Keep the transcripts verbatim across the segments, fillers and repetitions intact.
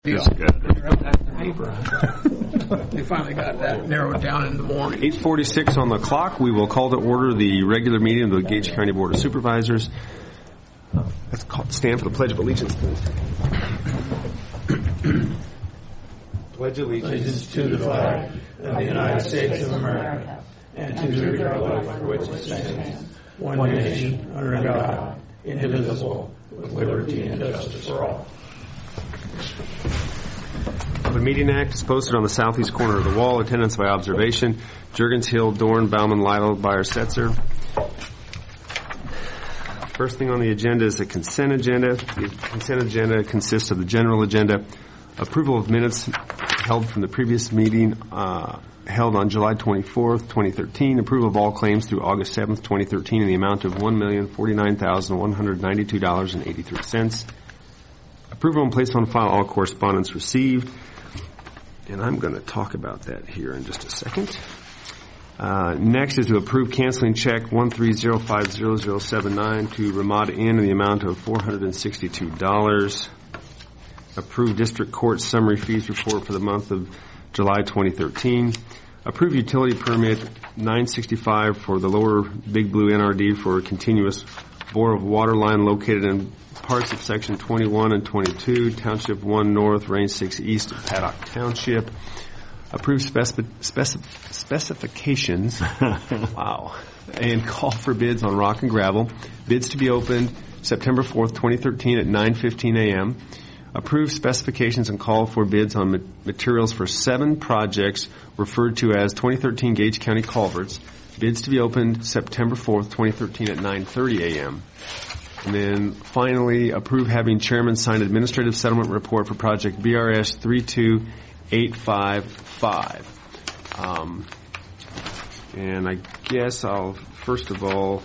Deal. They finally got that narrowed down in the morning. eight forty-six on the clock. We will call to order the regular meeting of the Gage County Board of Supervisors. Let's call, stand for the Pledge of Allegiance, please. Pledge allegiance to the flag of the United States of America and to the republic for which it stands, one nation, under God, indivisible, with liberty and justice for all. The Meeting Act is posted on the southeast corner of the wall. Attendance by observation. Juergens, Hill, Dorn, Bauman, Lytle, Beyer, Setzer. First thing on the agenda is the consent agenda. The consent agenda consists of the general agenda, approval of minutes held from the previous meeting uh, held on July twenty-fourth, twenty thirteen, approval of all claims through August seventh, twenty thirteen in the amount of one million forty-nine thousand one hundred ninety-two dollars and eighty-three cents. Approval and place on file all correspondence received. And I'm going to talk about that here in just a second. Uh, next is to approve canceling check one three zero five zero zero seven nine to Ramada Inn in the amount of four hundred sixty-two dollars. Approve district court summary fees report for the month of July twenty thirteen. Approve utility permit nine sixty-five for the lower Big Blue N R D for a continuous bore of water line located in parts of Section twenty-one and twenty-two, Township one North, Range six East of Paddock Township. Approve speci- speci- specifications. Wow. And call for bids on rock and gravel. Bids to be opened September fourth, twenty thirteen at nine fifteen a.m. Approve specifications and call for bids on ma- materials for seven projects referred to as twenty thirteen Gage County Culverts. Bids to be opened September fourth, twenty thirteen at nine thirty a.m. And then finally, approve having chairman sign administrative settlement report for project B R S three two eight five five. Um, and I guess I'll, first of all,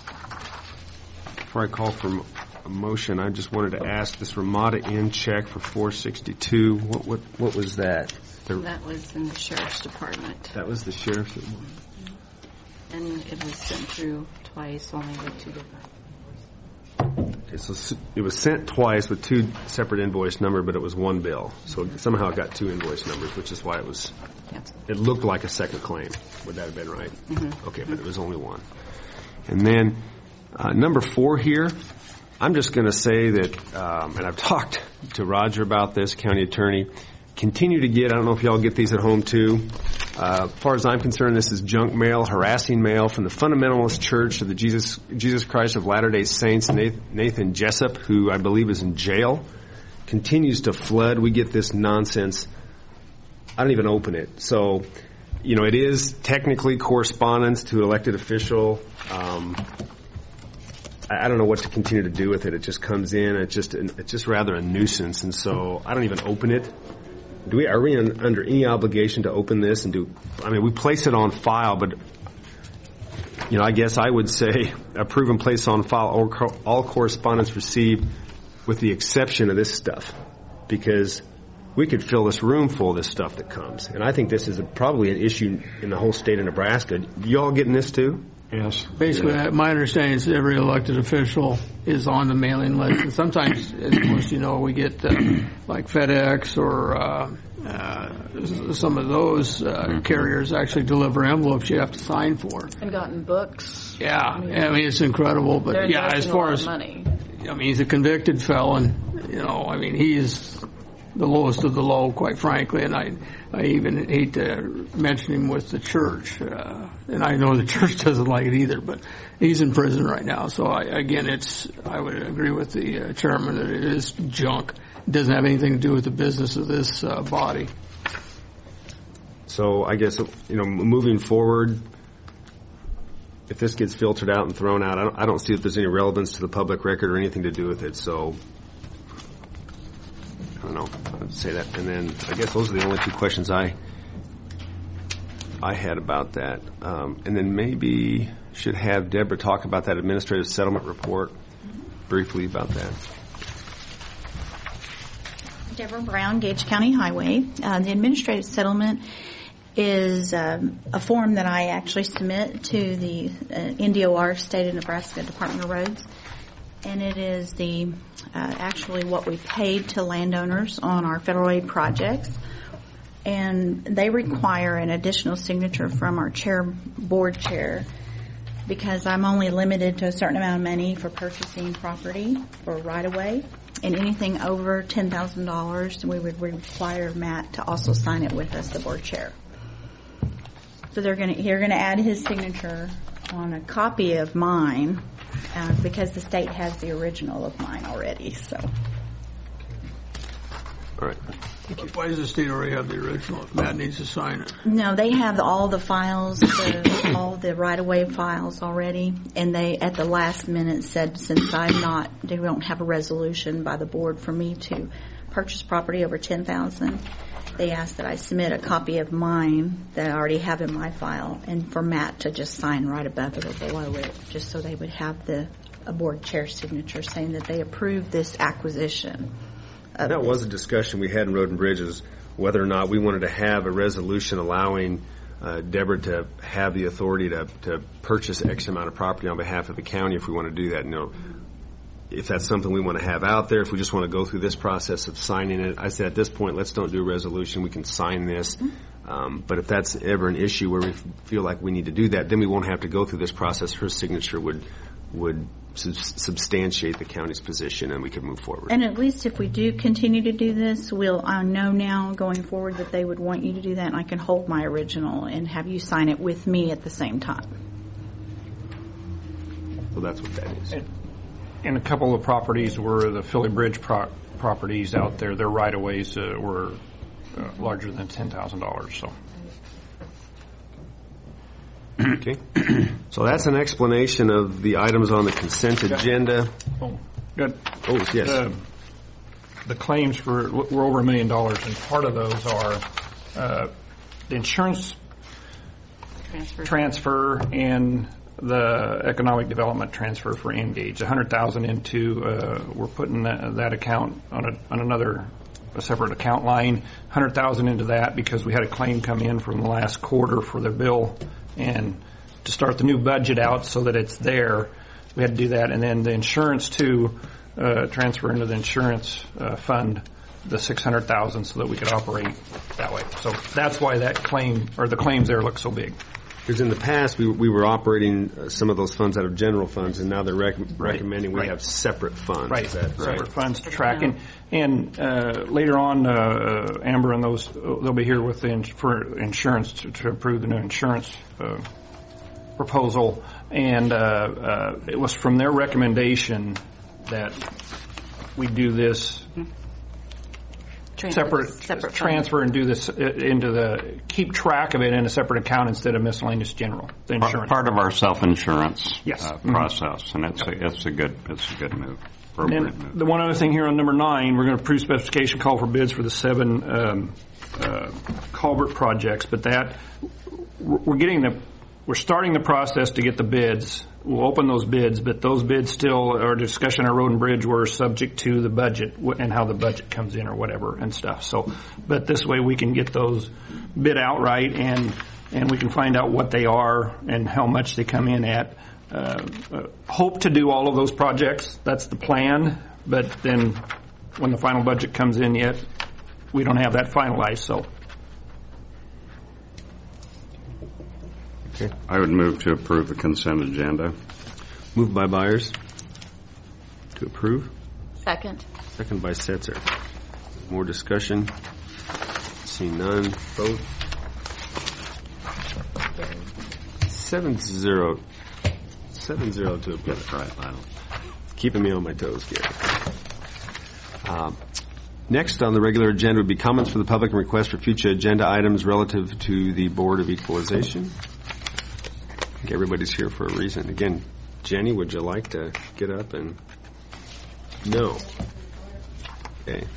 before I call for a motion, I just wanted to ask this Ramada Inn check for four sixty-two. What what what was that? The, that was in the sheriff's department. That was the sheriff's. And it was sent through twice, only with two different. Okay, so it was sent twice with two separate invoice numbers, but it was one bill. So somehow it got two invoice numbers, which is why it was, yes. It looked like a second claim. Would that have been right? Mm-hmm. Okay, mm-hmm. But it was only one. And then uh, number four here, I'm just going to say that, um, and I've talked to Roger about this, county attorney, continue to get, I don't know if y'all get these at home too, Uh, as far as I'm concerned, this is junk mail, harassing mail from the Fundamentalist Church of the Jesus Jesus Christ of Latter-day Saints, Nathan Jessup, who I believe is in jail, continues to flood. We get this nonsense. I don't even open it. So, you know, it is technically correspondence to an elected official. Um, I, I don't know what to continue to do with it. It just comes in. It's just it's just rather a nuisance, and so I don't even open it. Do we, are we in, under any obligation to open this and do, I mean, we place it on file, but, you know, I guess I would say approve and place on file all, all correspondence received with the exception of this stuff, because we could fill this room full of this stuff that comes. And I think this is a, probably an issue in the whole state of Nebraska. You all getting this too? Yes. Basically, yeah. My understanding is every elected official is on the mailing list. And sometimes, as most you know, we get uh, like FedEx or uh, uh, some of those uh, carriers actually deliver envelopes you have to sign for. And gotten books. Yeah. I mean, I mean it's incredible. But yeah, as far as, money. I mean, he's a convicted felon. You know, I mean, he's the lowest of the low, quite frankly, and I I even hate to mention him with the church, uh, and I know the church doesn't like it either, but he's in prison right now. So I, again, it's I would agree with the uh, chairman that it is junk. It doesn't have anything to do with the business of this uh, body. So I guess, you know, moving forward, if this gets filtered out and thrown out, I don't, I don't see that there's any relevance to the public record or anything to do with it. So I don't know. I'd say that, and then I guess those are the only two questions I I had about that. Um, and then maybe should have Deborah talk about that administrative settlement report briefly about that. Deborah Brown, Gage County Highway. Uh, the administrative settlement is um, a form that I actually submit to the uh, N D O R, State of Nebraska Department of Roads. and it is the uh, actually what we paid to landowners on our federal aid projects. And they require an additional signature from our chair, board chair, because I'm only limited to a certain amount of money for purchasing property for right-of-way. And anything over ten thousand dollars, we would require Matt to also sign it with us, the board chair. So they're going to, you're going to add his signature on a copy of mine uh, because the state has the original of mine already. So. All right. Why does the state already have the original if Matt needs to sign it? No, they have all the files, the, all the right-of-way files already, and they, at the last minute, said since I'm not, they don't have a resolution by the board for me to purchase property over ten thousand dollars, they asked that I submit a copy of mine that I already have in my file, and for Matt to just sign right above it or below it, just so they would have the a board chair signature saying that they approved this acquisition. That was a discussion we had in Road and Bridges, whether or not we wanted to have a resolution allowing uh, Deborah to have the authority to, to purchase X amount of property on behalf of the county if we want to do that. You know, if that's something we want to have out there, if we just want to go through this process of signing it. I said at this point, let's don't do a resolution. We can sign this. Um, but if that's ever an issue where we feel like we need to do that, then we won't have to go through this process. Her signature would would substantiate the county's position, and we could move forward. And at least if we do continue to do this, we'll I know now going forward that they would want you to do that, and I can hold my original and have you sign it with me at the same time. Well, that's what that is. And a couple of properties were the Philly Bridge pro- properties out there. Their right-of-ways uh, were uh, larger than ten thousand dollars. So. Okay. So that's an explanation of the items on the consent agenda. Oh, good. Oh, yes. The, the claims for were over a million dollars, and part of those are uh, the insurance Transfer. transfer and the economic development transfer for Engage. A hundred thousand into uh, we're putting that, that account on a on another a separate account line. Hundred thousand into that because we had a claim come in from the last quarter for the bill. And to start the new budget out so that it's there, we had to do that. And then the insurance too, uh, transfer into the insurance uh, fund the six hundred thousand dollars so that we could operate that way. So that's why that claim or the claims there look so big. Because in the past we we were operating uh, some of those funds out of general funds, and now they're rec- Right. recommending we Right. have separate funds. Right, Is that separate right? funds to track. And, and uh, later on, uh, uh, Amber and those, uh, they'll be here with the ins- for insurance to, to approve the new insurance uh, proposal. And uh, uh, it was from their recommendation that we do this Transfer. separate, Separate fund. transfer and do this uh, into the, keep track of it in a separate account instead of miscellaneous general, the Part, insurance. part of our self-insurance Yes. uh, Mhm. process, and it's a, it's a good it's a good move, And appropriate then move. the one other thing here on number nine, we're going to approve specification call for bids for the seven um, uh, culvert projects, but that we're getting the we're starting the process to get the bids. We'll open those bids, but those bids still are discussion on Road and Bridge were subject to the budget and how the budget comes in or whatever and stuff. So, but this way we can get those bid outright and and we can find out what they are and how much they come in at. Uh, uh, hope to do all of those projects. That's the plan. But then when the final budget comes in yet, we don't have that finalized. So Okay. I would move to approve the consent agenda. Moved by Byers to approve. Second. Second by Setzer. More discussion. Seeing none. Vote. Seven zero. Seven zero to approve. That's right, Lionel. Keeping me on my toes, Gary. Um, next on the regular agenda would be comments for the public and requests for future agenda items relative to the Board of Equalization. I think everybody's here for a reason. Again, Jenny, would you like to get up and... No. Okay.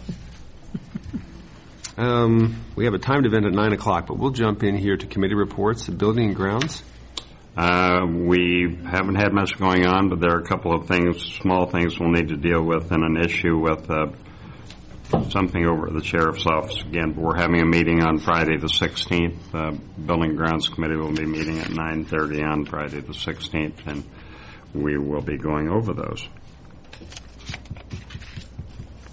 Um, we have a timed event at nine o'clock, but we'll jump in here to committee reports, building and grounds. Uh, we haven't had much going on, but there are a couple of things, small things we'll need to deal with, and an issue with uh, something over at the sheriff's office again. But we're having a meeting on Friday the sixteenth. Uh, Building and Grounds Committee will be meeting at nine thirty on Friday the sixteenth, and we will be going over those.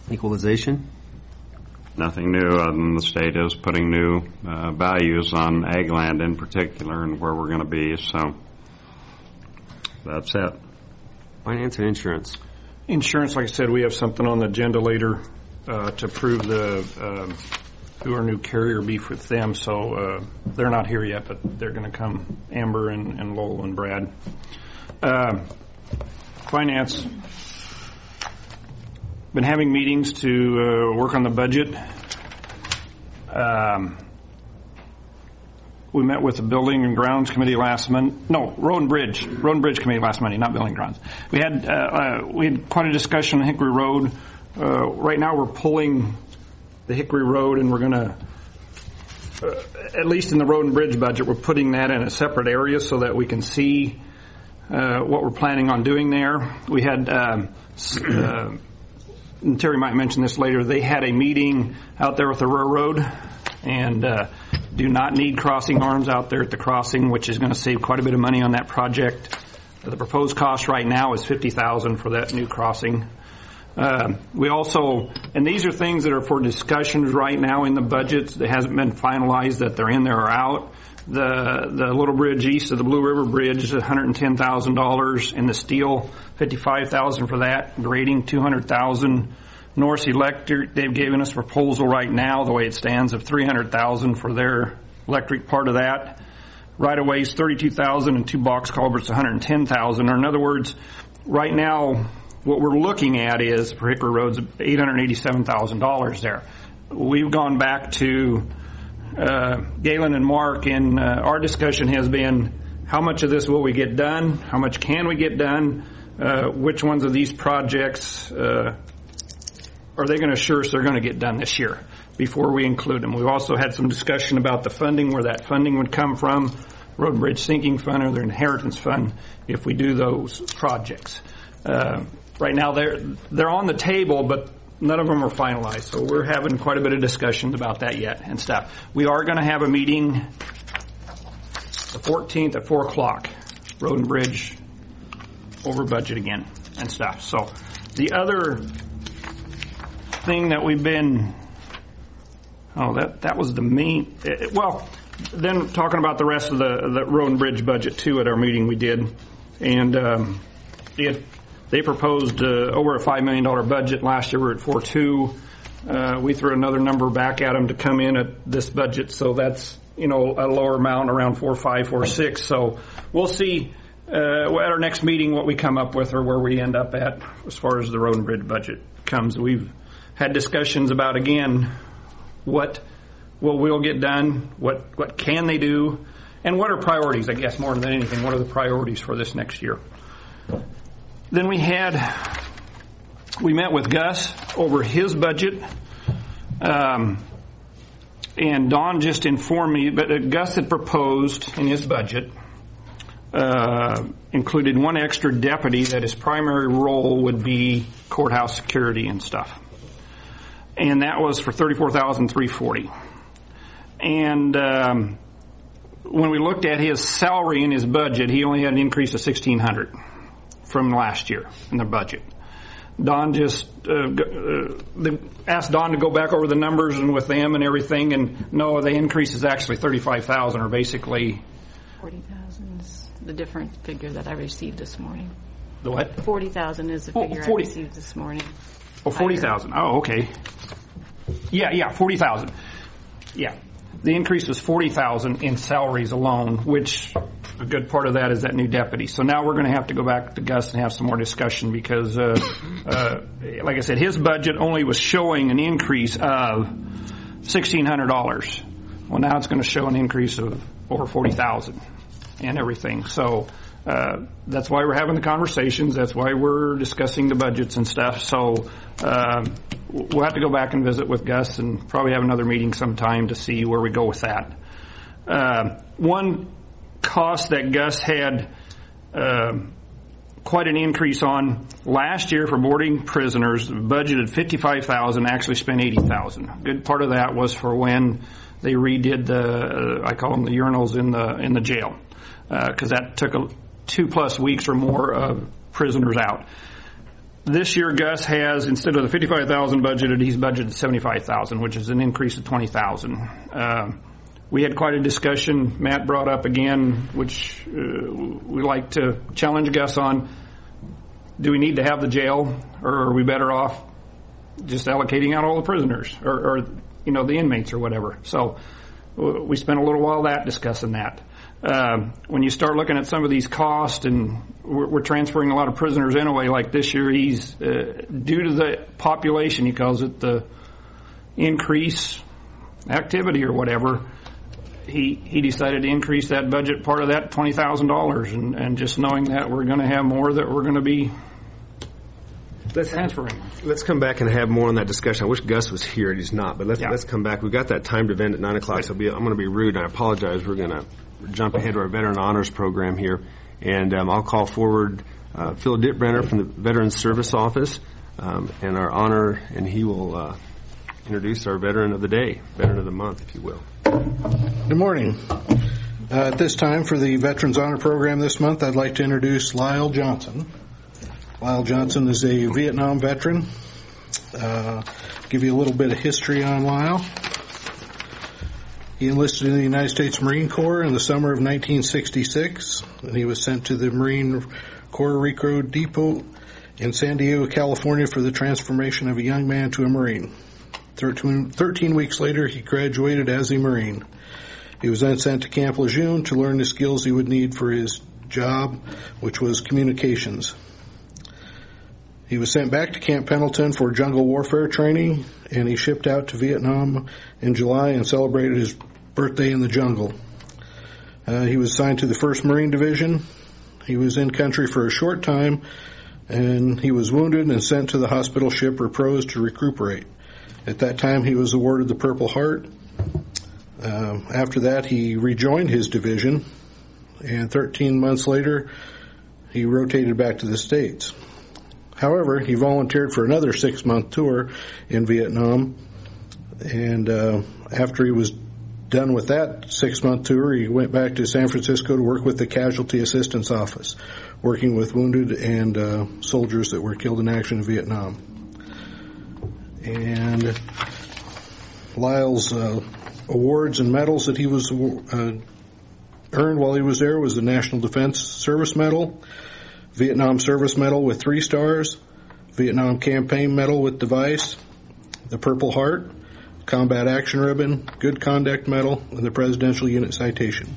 Equalization? Nothing new other than the state is putting new uh, values on ag land in particular and where we're going to be. So that's it. Finance and insurance. Insurance, like I said, we have something on the agenda later uh, to prove the um, who our new carrier be with them. So uh, they're not here yet, but they're going to come. Amber and, and Lowell and Brad. Uh, finance. Been having meetings to uh, work on the budget. Um, we met with the Building and Grounds Committee last month. No, Road and Bridge. Road and Bridge Committee last Monday, not Building and Grounds. We had uh, uh, we had quite a discussion on Hickory Road. Uh, right now, we're pulling the Hickory Road, and we're going to, uh, at least in the Road and Bridge budget, we're putting that in a separate area so that we can see uh, what we're planning on doing there. We had. Um, uh, And Terry might mention this later, they had a meeting out there with the railroad and uh, do not need crossing arms out there at the crossing, which is going to save quite a bit of money on that project. The proposed cost right now is fifty thousand dollars for that new crossing. Uh, we also, and these are things that are for discussions right now in the budgets that hasn't been finalized, that they're in there or out. The the little bridge east of the Blue River Bridge is one hundred ten thousand dollars, and the steel fifty-five thousand dollars for that, grading two hundred thousand dollars. Norse Electric, they've given us a proposal right now, the way it stands, of three hundred thousand dollars for their electric part of that. Right-of-way is thirty-two thousand dollars, and two box culverts one hundred ten thousand dollars. Or in other words, right now, what we're looking at is, for Hickory Road's eight hundred eighty-seven thousand dollars there. We've gone back to uh, Galen and Mark, and uh, our discussion has been, how much of this will we get done? How much can we get done? Uh, which ones of these projects uh, are they going to assure us they're going to get done this year before we include them? We've also had some discussion about the funding, where that funding would come from, Road and Bridge Sinking Fund or their inheritance fund, if we do those projects. Uh, right now, they're they're on the table, but none of them are finalized, so we're having quite a bit of discussions about that yet and stuff. We are going to have a meeting the fourteenth at four o'clock, Road and Bridge over budget again and stuff. So the other thing that we've been, oh, that that was the main, it, well, then talking about the rest of the, the Road and Bridge budget too at our meeting we did, and um, it, they proposed uh, over a five million dollars budget. Last year we were at four point two. Uh, we threw another number back at them to come in at this budget, so that's, you know, a lower amount, around four point five, four point six. So we'll see uh, at our next meeting what we come up with or where we end up at as far as the Road and Bridge budget comes. We've had discussions about, again, what will will get done, what what can they do, and what are priorities, I guess, more than anything. What are the priorities for this next year? Then we had, we met with Gus over his budget, um, and Don just informed me, but uh, Gus had proposed in his budget, uh, included one extra deputy that his primary role would be courthouse security and stuff. And that was for thirty-four thousand three hundred forty dollars. And um, when we looked at his salary in his budget, he only had an increase of sixteen hundred dollars from last year in the budget. Don just uh, uh, asked Don to go back over the numbers and with them and everything, and no, the increase is actually thirty-five thousand dollars, or basically forty thousand is the different figure that I received this morning. The what? forty thousand is the figure forty I received this morning. Oh, forty thousand. Oh, okay. Yeah, yeah, forty thousand. Yeah. The increase was forty thousand in salaries alone, which a good part of that is that new deputy. So now we're going to have to go back to Gus and have some more discussion because, uh, uh, like I said, his budget only was showing an increase of sixteen hundred dollars. Well, now it's going to show an increase of over forty thousand dollars and everything. So uh, that's why we're having the conversations. That's why we're discussing the budgets and stuff. So uh, we'll have to go back and visit with Gus and probably have another meeting sometime to see where we go with that. Uh, one cost that Gus had uh, quite an increase on last year for boarding prisoners, budgeted fifty-five thousand dollars, actually spent eighty thousand dollars. A good part of that was for when they redid the, uh, I call them the urinals in the in the jail, because uh, that took a, two plus weeks or more of prisoners out. this year Gus has, instead of the fifty-five thousand budgeted, he's budgeted seventy-five thousand, which is an increase of twenty thousand. Uh, we had quite a discussion. Matt brought up again, which uh, we like to challenge Gus on. Do we need to have the jail, or are we better off just allocating out all the prisoners, or, or you know, the inmates or whatever? So we spent a little while that discussing that. Uh, when you start looking at some of these costs, and we're, we're transferring a lot of prisoners anyway, like this year, he's, uh, due to the population, he calls it the increase activity or whatever, he, he decided to increase that budget, part of that, twenty thousand dollars, and, and just knowing that we're going to have more that we're going to be Let's, transferring. let's come back and have more on that discussion. I wish Gus was here, and he's not, but let's, Yeah. let's come back. We've got that timed event at nine o'clock, so be, I'm going to be rude, and I apologize. We're going to jump ahead to our Veteran Honors Program here, and um, I'll call forward uh, Phil Dittbrenner from the Veterans Service Office, um, and our honor, and he will uh, introduce our Veteran of the Day, Veteran of the Month, if you will. Good morning. Uh, at this time, for the Veterans Honor Program this month, I'd like to introduce Lyle Johnson. Lyle Johnson is a Vietnam veteran. Uh, give you a little bit of history on Lyle. He enlisted in the United States Marine Corps in the summer of nineteen sixty-six, and he was sent to the Marine Corps Recruit Depot in San Diego, California for the transformation of a young man to a Marine. Thirteen, thirteen weeks later, he graduated as a Marine. He was then sent to Camp Lejeune to learn the skills he would need for his job, which was communications. He was sent back to Camp Pendleton for jungle warfare training, and he shipped out to Vietnam in July and celebrated his birthday in the jungle. Uh, he was assigned to the first Marine Division. He was in country for a short time, and he was wounded and sent to the hospital ship Repose to recuperate. At that time, he was awarded the Purple Heart. Uh, after that, he rejoined his division, and thirteen months later, he rotated back to the States. However, he volunteered for another six-month tour in Vietnam, and uh, after he was done with that six-month tour, he went back to San Francisco to work with the Casualty Assistance Office, working with wounded and uh, soldiers that were killed in action in Vietnam. And Lyle's uh, awards and medals that he was uh, earned while he was there was the National Defense Service Medal, Vietnam Service Medal with three stars, Vietnam Campaign Medal with device, the Purple Heart, Combat Action Ribbon, Good Conduct Medal, and the Presidential Unit Citation.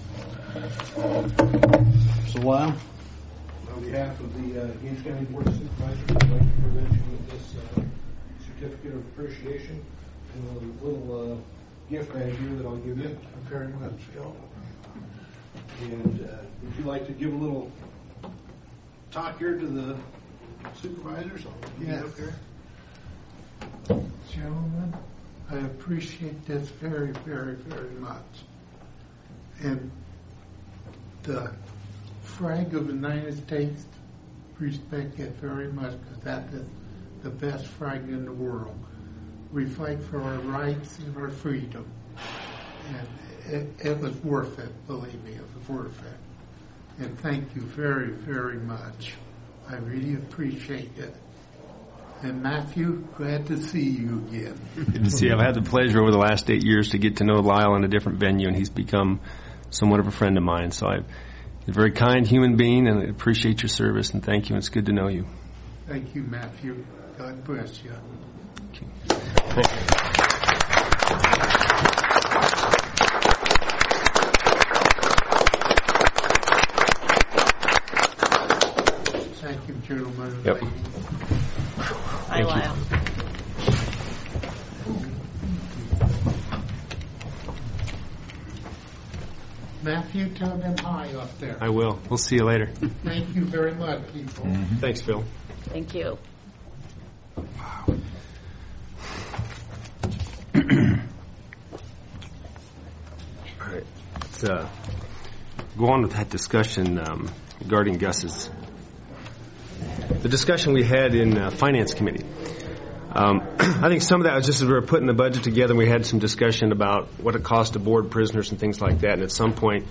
So, Lyle, on behalf of the uh, Gaines County Board of Supervisors, I'd like to present you with this uh, certificate of appreciation and a little uh, gift bag here that I'll give you. Very much, Phil. And uh, would you like to give a little talk here to the supervisors? I'll yes. Up here. Gentlemen, I appreciate this very, very, very much. And the flag of the United States, respect it very much, because that is the best flag in the world. We fight for our rights and our freedom. And it, it was worth it, believe me, it was worth it. And thank you very, very much. I really appreciate it. And Matthew, glad to see you again. Good to see you. I've had the pleasure over the last eight years to get to know Lyle in a different venue, and he's become somewhat of a friend of mine. So I'm a very kind human being, and I appreciate your service, and thank you. It's good to know you. Thank you, Matthew. God bless you. Thank you. Thank you. Thank you, gentlemen. Yep. Hi, Lyle. Matthew, tell them hi up there. I will. We'll see you later. Thank you very much, people. Mm-hmm. Thanks, Phil. Thank you. All right. Let's uh, go on with that discussion um, regarding Gus's. The discussion we had in uh, Finance Committee. Um, I think some of that was just as we were putting the budget together, we had some discussion about what it costs to board prisoners and things like that. And at some point,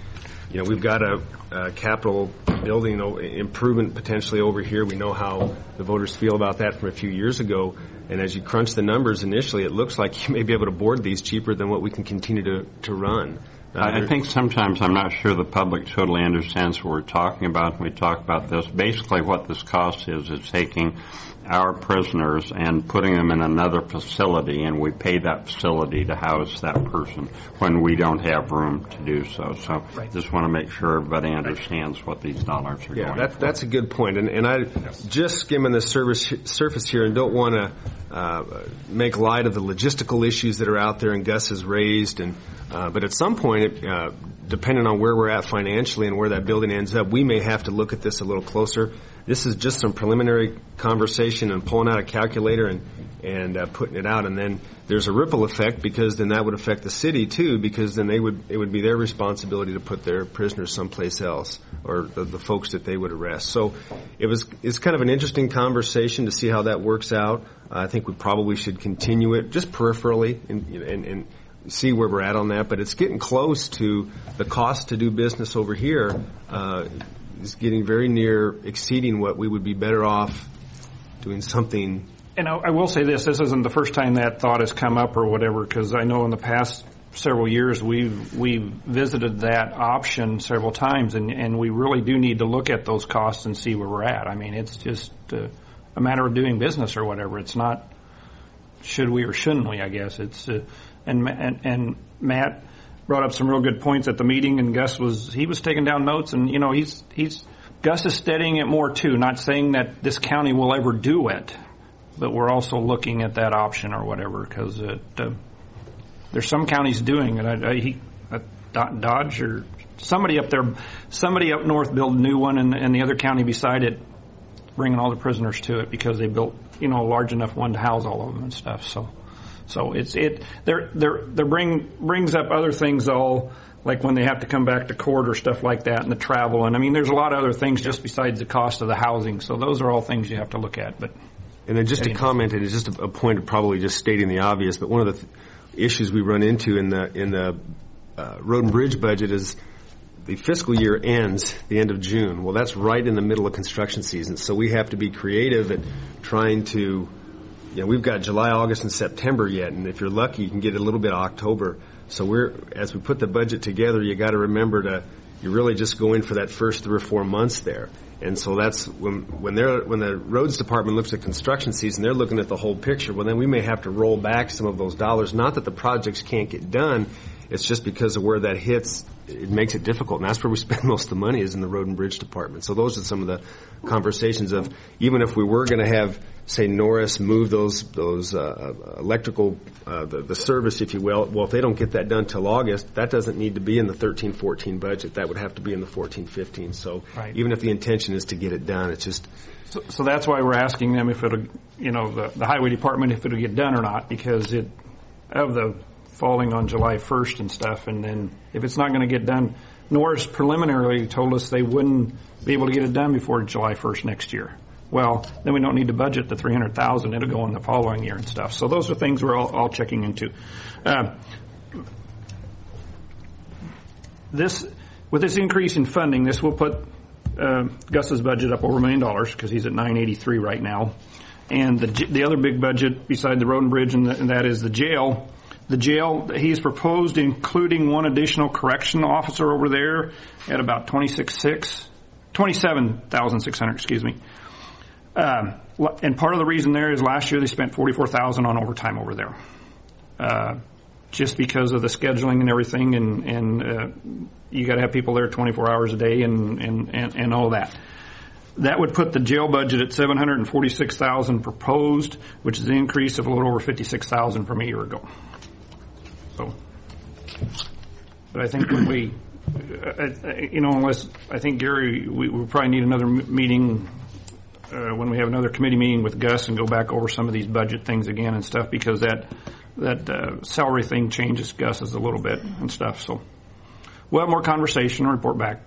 you know, we've got a, a capital building improvement potentially over here. We know how the voters feel about that from a few years ago. And as you crunch the numbers initially, it looks like you may be able to board these cheaper than what we can continue to, to run. Uh, I think sometimes I'm not sure the public totally understands what we're talking about when we talk about this. Basically what this cost is is taking our prisoners and putting them in another facility, and we pay that facility to house that person when we don't have room to do so. So right. Just want to make sure everybody understands right. what these dollars are yeah, going that, for. That's a good point. And, and I yes. just skimming the surface, surface here and don't want to uh, make light of the logistical issues that are out there and Gus has raised. And uh, but at some point, it, uh, depending on where we're at financially and where that building ends up, we may have to look at this a little closer. This is just some preliminary conversation and pulling out a calculator and and uh, putting it out, and then there's a ripple effect because then that would affect the city too, because then they would it would be their responsibility to put their prisoners someplace else, or the, the folks that they would arrest. So it was it's kind of an interesting conversation to see how that works out. Uh, I think we probably should continue it just peripherally and, and and see where we're at on that, but it's getting close to the cost to do business over here. Uh, is getting very near exceeding what we would be better off doing something. And I, I will say this, this isn't the first time that thought has come up or whatever, because I know in the past several years we've, we've visited that option several times, and, and we really do need to look at those costs and see where we're at. I mean, it's just uh, a matter of doing business or whatever. It's not should we or shouldn't we, I guess. It's uh, and, and, and Matt brought up some real good points at the meeting, and Gus was he was taking down notes, and you know he's he's Gus is studying it more too. Not saying that this county will ever do it, but we're also looking at that option or whatever, because it uh, there's some counties doing it. I, I, he uh, Dodge or somebody up there, somebody up north built a new one, and, and the other county beside it bringing all the prisoners to it because they built you know a large enough one to house all of them and stuff. So. So it's it they're they're they bring brings up other things all like when they have to come back to court or stuff like that, and the travel, and I mean there's a lot of other things just besides the cost of the housing. So those are all things you have to look at. But and then just to comment, and it's just a, a point of probably just stating the obvious, but one of the th- issues we run into in the in the uh, road and bridge budget is the fiscal year ends the end of June. Well, that's right in the middle of construction season, so we have to be creative at trying to. You know, we've got July, August, and September yet, and if you're lucky, you can get a little bit of October. So we're, as we put the budget together, you got to remember to, you really just go in for that first three or four months there. And so that's when, when they're, when the roads department looks at construction season, they're looking at the whole picture. Well, then we may have to roll back some of those dollars. Not that the projects can't get done. It's just because of where that hits, it makes it difficult. And that's where we spend most of the money is in the road and bridge department. So those are some of the conversations of, even if we were going to have, say, Norris move those those uh, electrical, uh, the, the service, if you will. Well, if they don't get that done till August, that doesn't need to be in the thirteen fourteen budget. That would have to be in the fourteen fifteen. So right. Even if the intention is to get it done, it's just. So, so that's why we're asking them if it'll, you know, the, the highway department if it'll get done or not, because it of the falling on July first and stuff, and then if it's not going to get done, Norris preliminarily told us they wouldn't be able to get it done before July first next year. Well, then we don't need to budget the three hundred thousand dollars. It'll go in the following year and stuff. So those are things we're all, all checking into. Uh, this, with this increase in funding, this will put uh, Gus's budget up over a million dollars because he's at nine eighty-three right now. And the the other big budget beside the road and bridge, and, the, and that is the jail. The jail, he's proposed including one additional correction officer over there at about twenty-six six, twenty-seven thousand six hundred, excuse me. Um, and part of the reason there is last year they spent forty-four thousand dollars on overtime over there. Uh, just because of the scheduling and everything, and, and uh, you got to have people there twenty-four hours a day and, and, and, and all that. That would put the jail budget at seven hundred forty-six thousand dollars proposed, which is an increase of a little over fifty-six thousand dollars from a year ago. So, but I think when we, uh, you know, unless I think Gary, we, we probably need another meeting uh, when we have another committee meeting with Gus and go back over some of these budget things again and stuff, because that that uh, salary thing changes Gus's a little bit and stuff. So we'll have more conversation and report back.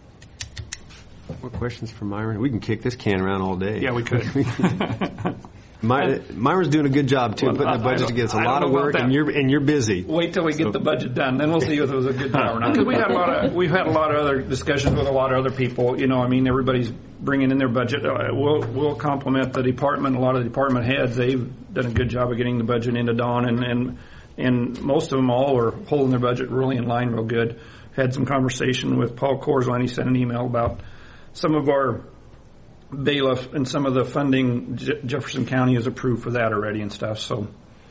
More questions for Myron? We can kick this can around all day. Yeah, we could. My, Myra's doing a good job too, Well, putting the I- I budget don't- together. It's a I don't lot know of about work, that. and you're and you're busy. Wait till we get the budget done, then we'll see if it was a good job or not. Because we had a lot of we've had a lot of other discussions with a lot of other people. You know, I mean, everybody's bringing in their budget. Uh, We'll we'll compliment the department. A lot of the department heads, they've done a good job of getting the budget into Dawn, and and and most of them all are holding their budget really in line, real good. Had some conversation with Paul Corzine. He sent an email about some of our bailiff and some of the funding. Je- Jefferson County has approved for that already and stuff. So.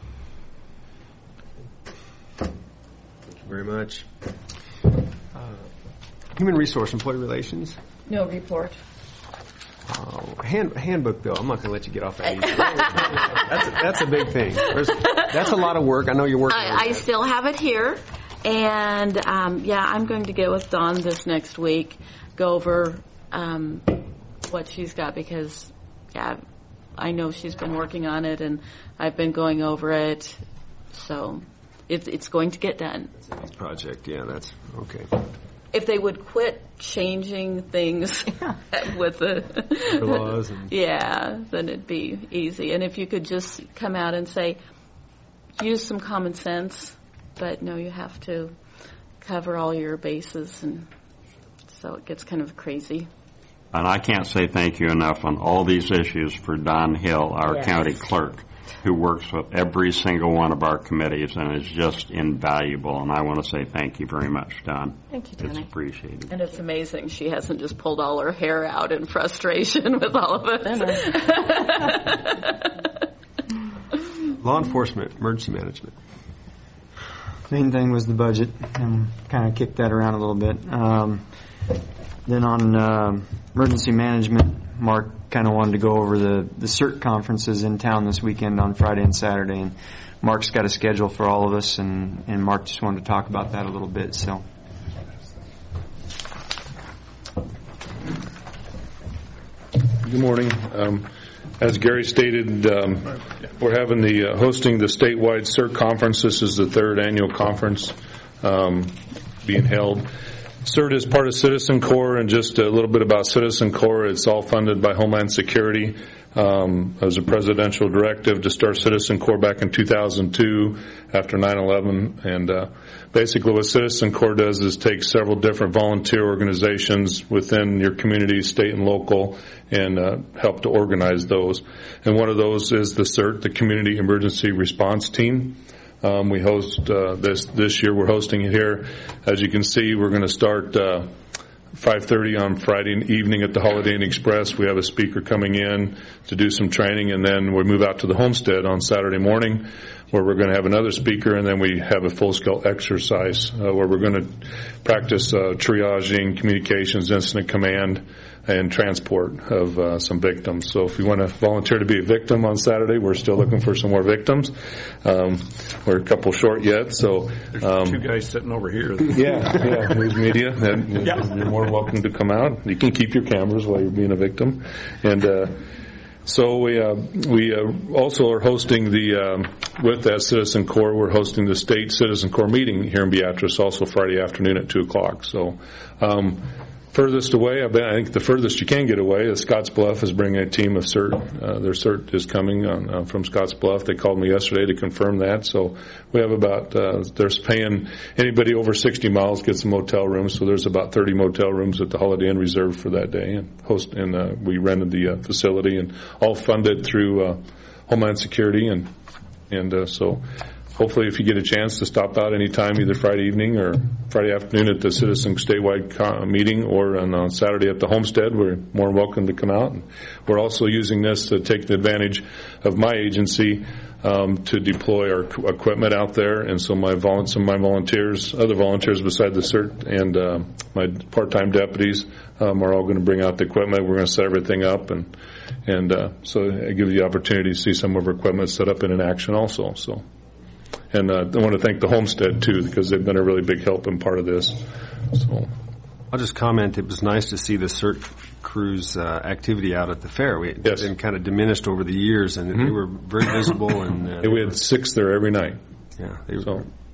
Thank you very much. Uh, Human Resource Employee Relations. No report. Oh, hand, handbook, though. I'm not going to let you get off that easy. that's, a, that's a big thing. There's, that's a lot of work. I know you're working on I, I that. still have it here, and um, yeah, I'm going to get with Dawn this next week, go over um, what she's got, because yeah, I know she's been working on it, and I've been going over it, so it, it's going to get done. Project, yeah, that's okay. If they would quit changing things with the laws and- yeah, then it'd be easy. And if you could just come out and say, use some common sense, but no, you have to cover all your bases, and so it gets kind of crazy. And I can't say thank you enough on all these issues for Don Hill, our Yes. county clerk, who works with every single one of our committees and is just invaluable. And I want to say thank you very much, Don. Thank you, It's Danny. appreciated. And it's amazing she hasn't just pulled all her hair out in frustration with all of it. Law enforcement, emergency management. Main thing was the budget, and kind of kicked that around a little bit. Um, then on um emergency management, Mark kind of wanted to go over the, the CERT conferences in town this weekend on Friday and Saturday, and Mark's got a schedule for all of us, and, and Mark just wanted to talk about that a little bit. So. Good morning. Um, as Gary stated, um, we're having the uh, hosting the statewide CERT conference. This is the third annual conference um, being held. CERT is part of Citizen Corps, and just a little bit about Citizen Corps. It's all funded by Homeland Security. Um, as a presidential directive to start Citizen Corps back in two thousand two after nine eleven. And uh, basically what Citizen Corps does is take several different volunteer organizations within your community, state and local, and uh, help to organize those. And one of those is the CERT, the Community Emergency Response Team. Um, we host uh, this this year. We're hosting it here. As you can see, we're going to start uh, five thirty on Friday evening at the Holiday Inn Express. We have a speaker coming in to do some training, and then we move out to the Homestead on Saturday morning, where we're going to have another speaker, and then we have a full-scale exercise uh, where we're going to practice uh, triaging, communications, incident command, and transport of uh, some victims. So if you want to volunteer to be a victim on Saturday, we're still looking for some more victims. Um, we're a couple short yet, so um, Two guys sitting over here. yeah, yeah, news media. And you're more welcome to come out. You can keep your cameras while you're being a victim. And uh, so we uh, we uh, also are hosting the um, with that Citizen Corps. We're hosting the state Citizen Corps meeting here in Beatrice, also Friday afternoon at two o'clock. So. Um, Furthest away, I think the furthest you can get away is Scotts Bluff is bringing a team of CERT. Uh, their CERT is coming on, uh, from Scotts Bluff. They called me yesterday to confirm that. So we have about, uh, they're paying anybody over sixty miles gets a motel room. So there's about thirty motel rooms at the Holiday Inn reserved for that day. And host, and uh, we rented the uh, facility, and all funded through uh, Homeland Security. And, and uh, so hopefully if you get a chance to stop out anytime, either Friday evening or Friday afternoon at the Citizen Statewide co- meeting, or on uh, Saturday at the Homestead, we're more welcome to come out. And we're also using this to take advantage of my agency um, to deploy our qu- equipment out there. And so my vol- some of my volunteers, other volunteers beside the CERT, and uh, my part-time deputies um, are all going to bring out the equipment. We're going to set everything up, and and uh, so it gives you the opportunity to see some of our equipment set up and in action also. So. And uh, I want to thank the Homestead, too, because they've been a really big help in part of this. So, I'll just comment, it was nice to see the CERT crews uh, activity out at the fair. We, yes. It's been kind of diminished over the years, and mm-hmm. they were very visible. And uh, yeah, we had six there every night. Yeah, they so were.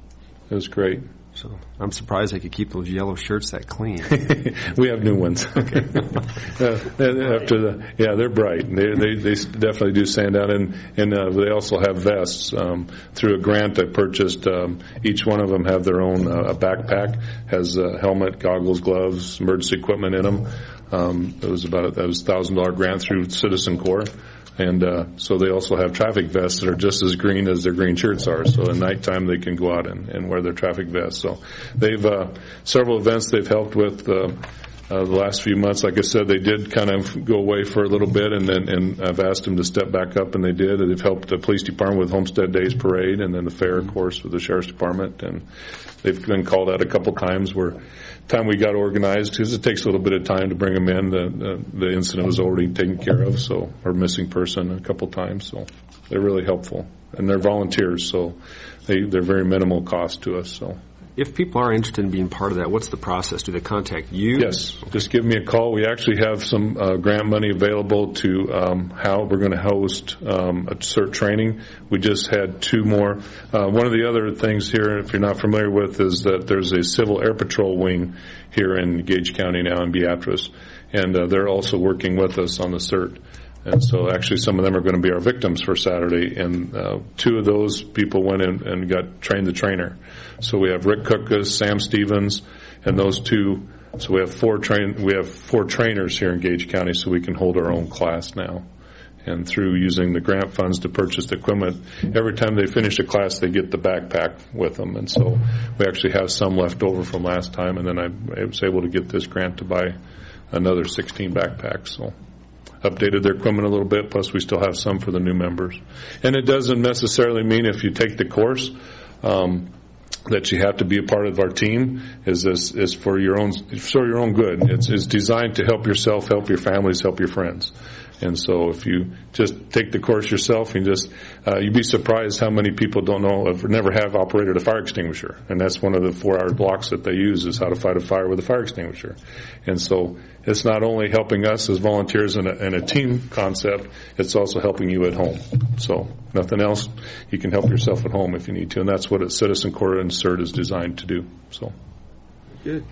it was great. So I'm surprised they could keep those yellow shirts that clean. We have new ones. Okay. uh, after the, yeah, they're bright. They they, they definitely do stand out, and and uh, they also have vests. Um, through a grant I purchased, um, each one of them have their own uh, a backpack, has a helmet, goggles, gloves, emergency equipment in them. Um, it was about a, that was a thousand dollar grant through Citizen Corps. And uh, so they also have traffic vests that are just as green as their green shirts are. So at nighttime they can go out and, and wear their traffic vests. So they've uh, several events they've helped with uh, uh, the last few months. Like I said, they did kind of go away for a little bit, and then and I've asked them to step back up, and they did. And they've helped the police department with Homestead Days Parade, and then the fair, of course, with the sheriff's department. And they've been called out a couple times where time we got organized, because it takes a little bit of time to bring them in. The, the, the incident was already taken care of, so or missing person a couple times. So they're really helpful, and they're volunteers, so they they're very minimal cost to us. So. If people are interested in being part of that, what's the process? Do they contact you? Yes, just give me a call. We actually have some uh, grant money available to um, how we're going to host um, a CERT training. We just had two more. Uh, one of the other things here, if you're not familiar with, is that there's a Civil Air Patrol wing here in Gage County now in Beatrice, and uh, they're also working with us on the CERT. And so actually some of them are going to be our victims for Saturday, and uh, two of those people went in and got trained the trainer. So we have Rick Kukas, Sam Stevens, and those two. So we have four train we have four trainers here in Gage County, so we can hold our own class now. And through using the grant funds to purchase the equipment, every time they finish a class, they get the backpack with them. And so we actually have some left over from last time, and then I, I was able to get this grant to buy another sixteen backpacks. So updated their equipment a little bit, plus we still have some for the new members. And it doesn't necessarily mean if you take the course um, that you have to be a part of our team. Is this is for your own for your own good. It's, it's designed to help yourself, help your families, help your friends. And so if you just take the course yourself, and just uh, you'd be surprised how many people don't know, or never have operated a fire extinguisher. And that's one of the four-hour blocks that they use, is how to fight a fire with a fire extinguisher. And so it's not only helping us as volunteers in a, in a team concept, it's also helping you at home. So nothing else, you can help yourself at home if you need to. And that's what a Citizen Corps and CERT is designed to do. So good.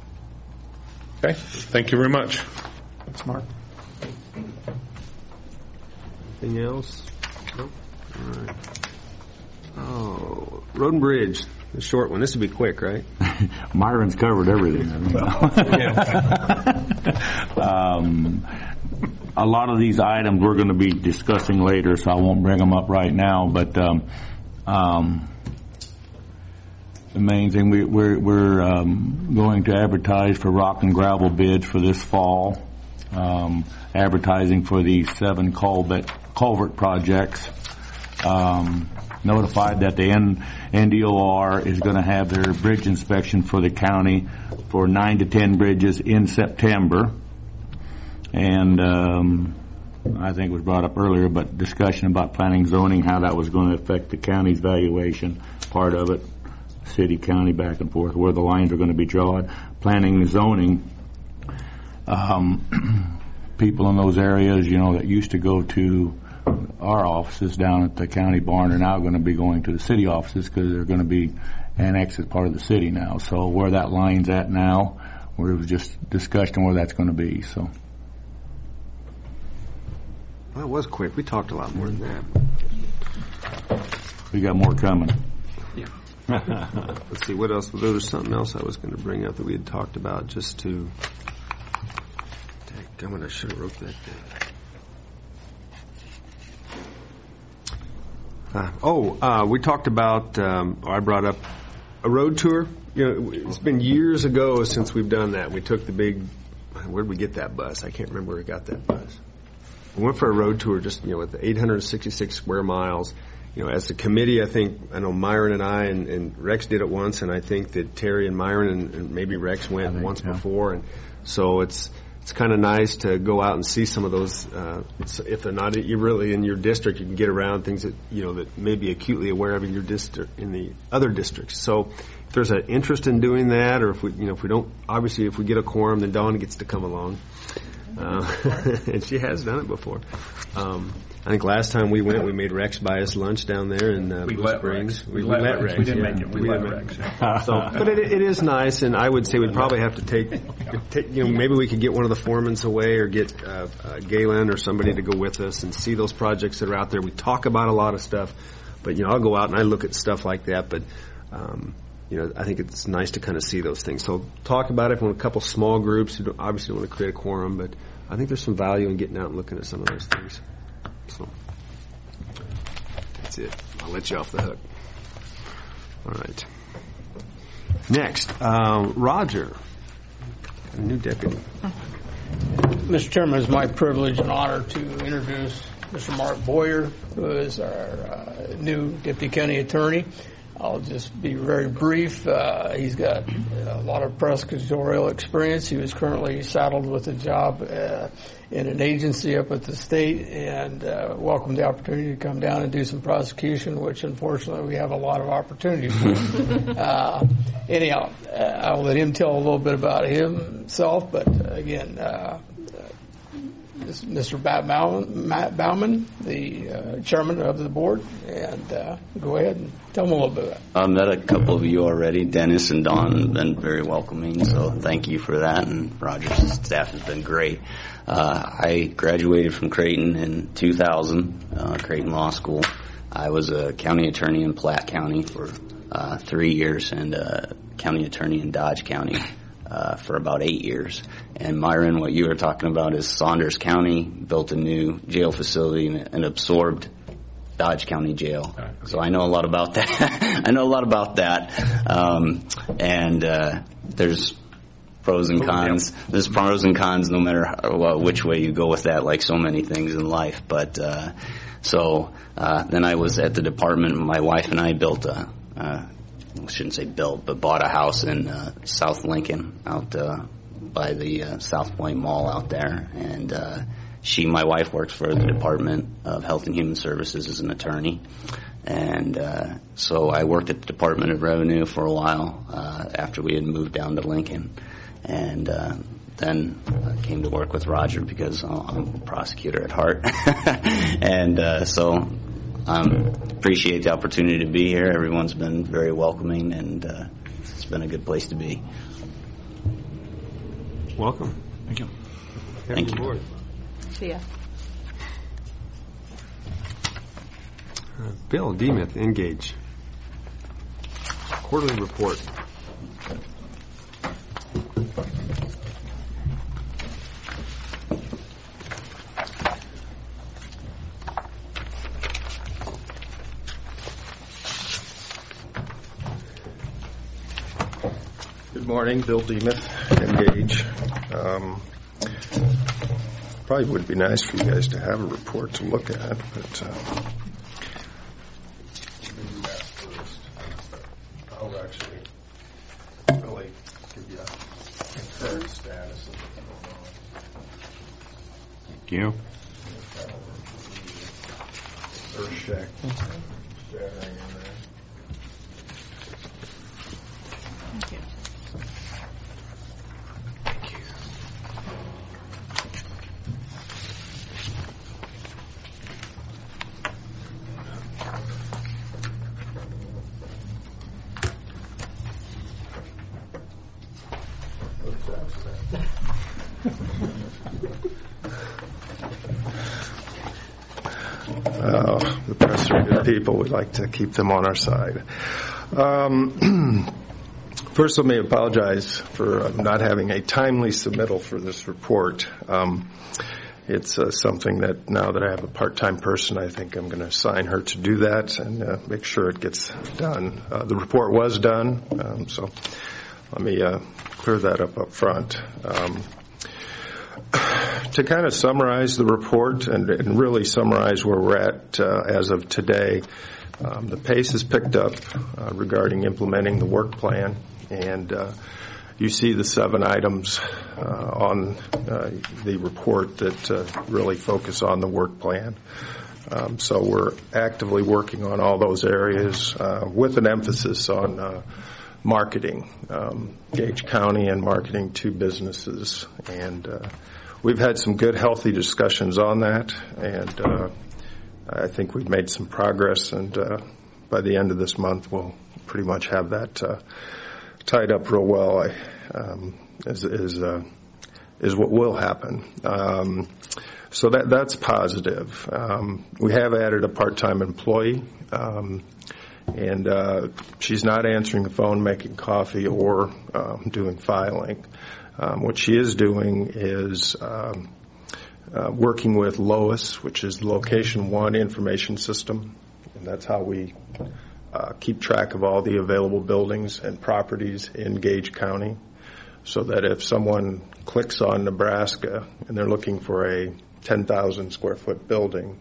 Okay. Thank you very much. Thanks, Mark. Anything else? Nope. All right. Oh, Road and Bridge, the short one. This will be quick, right? Myron's covered everything. um, a lot of these items we're going to be discussing later, so I won't bring them up right now. But um, um, the main thing, we, we're, we're um, going to advertise for rock and gravel bids for this fall. Um, advertising for the seven culvert, culvert projects. Um, notified that the N, NDOR is going to have their bridge inspection for the county for nine to ten bridges in September. And um, I think it was brought up earlier, but discussion about planning zoning, how that was going to affect the county's valuation, part of it, city, county, back and forth, where the lines are going to be drawn. Planning and zoning, um, people in those areas, you know, that used to go to our offices down at the county barn are now going to be going to the city offices because they're going to be annexed as part of the city now. So where that line's at now, where it was just discussion where that's going to be. So Well, it was quick. We talked a lot more than that. we got more coming. Let's see, what else? There was something else I was going to bring up that we had talked about just to... Damn, I should have wrote that down. Uh, oh, uh, we talked about, um, or I brought up a road tour. You know, it's been years ago since we've done that. We took the big, where did we get that bus? I can't remember where we got that bus. We went for a road tour just, you know, with the eight hundred sixty-six square miles. You know, as a committee, I think, I know Myron and I and, and Rex did it once, and I think that Terry and Myron and, and maybe Rex went think, once yeah. before. And so it's, It's kind of nice to go out and see some of those. Uh, if they're not you're really in your district, you can get around things that you know that may be acutely aware of in your district, in the other districts. So, if there's an interest in doing that, or if we, you know, if we don't, obviously, if we get a quorum, then Dawn gets to come along. uh, and she has done it before. Um, I think last time we went, we made Rex buy us lunch down there in uh, We Blue let Springs. Rex. We let Rex. We didn't make it. We let Rex. So, but it, it is nice, and I would say we'd probably have to take, take, you know, maybe we could get one of the foremans away, or get uh, uh, Galen or somebody to go with us and see those projects that are out there. We talk about a lot of stuff, but you know, I'll go out and I look at stuff like that, but. Um, You know, I think it's nice to kind of see those things. So talk about it in a couple small groups who don't, obviously don't want to create a quorum, but I think there's some value in getting out and looking at some of those things. So that's it. I'll let you off the hook. All right. Next, um, Roger, a new deputy. Mister Chairman, it's my privilege and honor to introduce Mister Mark Boyer, who is our uh, new deputy county attorney. I'll just be very brief. Uh, he's got a lot of prosecutorial experience. He was currently saddled with a job uh, in an agency up at the state, and uh, welcomed the opportunity to come down and do some prosecution, which unfortunately we have a lot of opportunities for. uh, anyhow, I'll let him tell a little bit about himself, but again, uh, Mister Matt Bauman, Matt Bauman, the uh, chairman of the board, and uh, go ahead and tell them a little bit about it. I met a couple of you already. Dennis and Don have been very welcoming, so thank you for that, and Roger's staff has been great. Uh, I graduated from Creighton in two thousand, uh, Creighton Law School. I was a county attorney in Platte County for uh, three years and a county attorney in Dodge County Uh, for about eight years. And Myron, what you were talking about is Saunders County built a new jail facility and, and absorbed Dodge County Jail. So I know a lot about that. I know a lot about that. Um, and uh, there's pros and cons. There's pros and cons no matter how, well, which way you go with that, like so many things in life. But uh, so uh, then I was at the department. My wife and I built a uh, I shouldn't say built, but bought a house in uh, South Lincoln, out uh, by the uh, South Point Mall out there. And uh, she, my wife, works for the Department of Health and Human Services as an attorney. And uh, so I worked at the Department of Revenue for a while uh, after we had moved down to Lincoln. And uh, then I came to work with Roger because I'm a prosecutor at heart. and uh, so... I um, appreciate the opportunity to be here. Everyone's been very welcoming, and uh, it's been a good place to be. Welcome. Thank you. Thank you. Board. See ya. Uh, Bill Demuth, Engage. Quarterly report. Good morning, Bill Demuth, Engage. Um, probably would be nice for you guys to have a report to look at, but uh, maybe that first. I'll actually really give you a current status of what's going on. Thank you. Earth check. Shattering in there. Thank you. Uh, the press are good people. We like to keep them on our side. Um, first, let me apologize for not having a timely submittal for this report. Um, it's uh, something that now that I have a part-time person, I think I'm going to assign her to do that and uh, make sure it gets done. Uh, the report was done, um, so let me uh, clear that up up front. Um, To kind of summarize the report and, and really summarize where we're at uh, as of today, um, the pace has picked up uh, regarding implementing the work plan, and uh, you see the seven items uh, on uh, the report that uh, really focus on the work plan. Um, so we're actively working on all those areas uh, with an emphasis on uh, marketing, um, Gage County and marketing to businesses, and uh, we've had some good, healthy discussions on that, and uh, I think we've made some progress, and uh, by the end of this month, we'll pretty much have that uh, tied up real well. I, um, is is uh, is what will happen. Um, so that that's positive. Um, we have added a part-time employee, um, and uh, she's not answering the phone, making coffee, or um, doing filing. Um, what she is doing is um, uh, working with LOIS, which is the Location One Information System, and that's how we uh, keep track of all the available buildings and properties in Gage County, so that if someone clicks on Nebraska and they're looking for a ten thousand square foot building,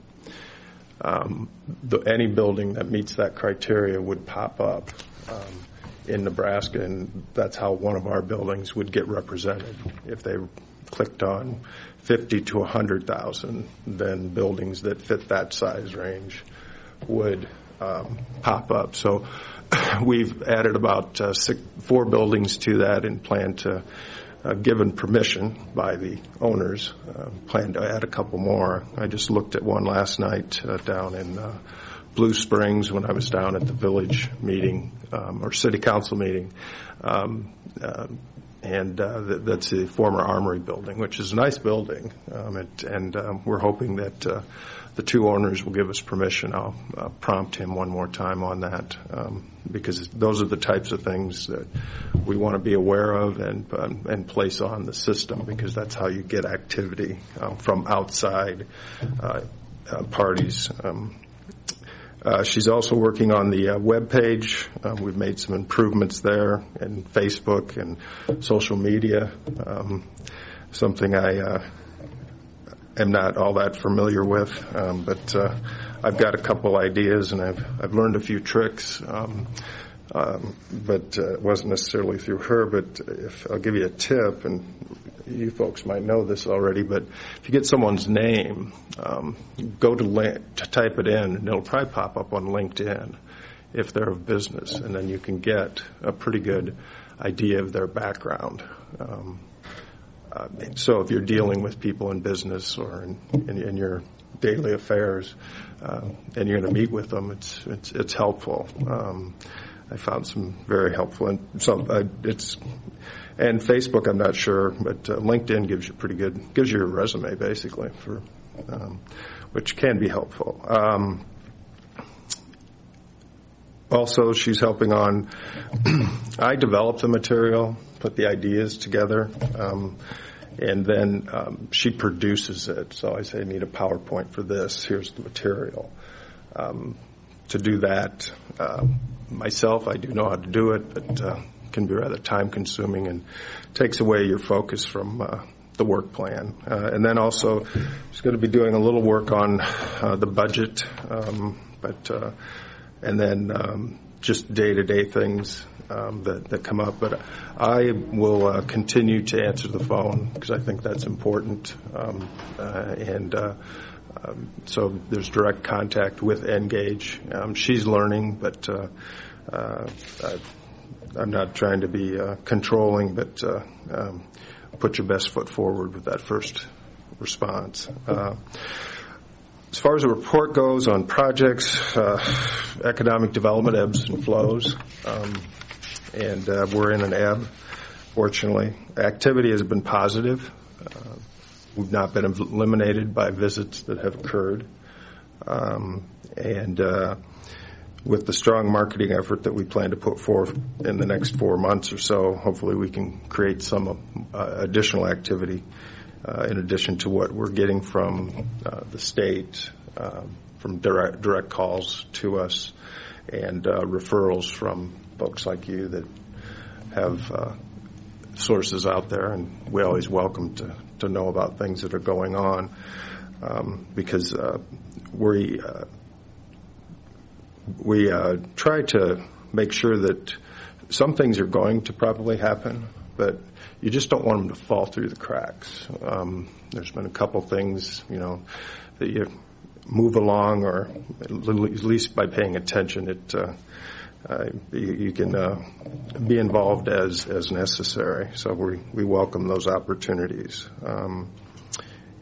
um, the, any building that meets that criteria would pop up um, in Nebraska, and that's how one of our buildings would get represented. If they clicked on fifty to one hundred thousand, then buildings that fit that size range would um, pop up. So we've added about uh, six, four buildings to that and plan to, uh, given permission by the owners, uh, plan to add a couple more. I just looked at one last night uh, down in uh, Blue Springs when I was down at the village meeting um, or city council meeting. Um, uh, and uh, th- that's the former Armory building, which is a nice building. Um, it, and um, we're hoping that uh, the two owners will give us permission. I'll uh, prompt him one more time on that, um, because those are the types of things that we want to be aware of and um, and place on the system, because that's how you get activity um, from outside uh, uh, parties. Um, Uh, she's also working on the uh, web page. Um, we've made some improvements there, and Facebook and social media, um, something I uh, am not all that familiar with, um, but uh, I've got a couple ideas, and I've I've learned a few tricks, um, um, but uh, it wasn't necessarily through her. But if I'll give you a tip, and you folks might know this already, but if you get someone's name, um, go to, link, to type it in, and it'll probably pop up on LinkedIn if they're of business, and then you can get a pretty good idea of their background. Um, uh, so if you're dealing with people in business or in, in, in your daily affairs, uh, and you're going to meet with them, it's it's, it's helpful. Um, I found some very helpful, and some uh, it's. And Facebook, I'm not sure, but uh, LinkedIn gives you pretty good, gives you a resume basically, for, um, which can be helpful. Um, also, she's helping on. I develop the material, put the ideas together, um, and then um, she produces it. So I say, I need a PowerPoint for this. Here's the material. Um, to do that uh, myself, I do know how to do it, but. Uh, can be rather time-consuming and takes away your focus from uh, the work plan. Uh, and then also, she's going to be doing a little work on uh, the budget, um, but uh, and then um, just day-to-day things um, that, that come up. But I will uh, continue to answer the phone because I think that's important. Um, uh, and uh, um, so there's direct contact with Engage. Um, she's learning, but uh, uh, I've I'm not trying to be uh, controlling, but uh, um, put your best foot forward with that first response. Uh, as far as the report goes on projects, uh, economic development ebbs and flows, um, and uh, we're in an ebb, fortunately. Activity has been positive. Uh, we've not been eliminated by visits that have occurred. Um, and uh, with the strong marketing effort that we plan to put forth in the next four months or so, hopefully we can create some uh, additional activity uh, in addition to what we're getting from uh, the state, uh, from direct, direct calls to us, and uh, referrals from folks like you that have uh, sources out there, and we always welcome to, to know about things that are going on, um, because uh, we uh, we uh, try to make sure that some things are going to probably happen, but you just don't want them to fall through the cracks. Um, there's been a couple things, you know, that you move along, or at least by paying attention, it uh, uh, you, you can uh, be involved as as necessary. So we we welcome those opportunities. Um,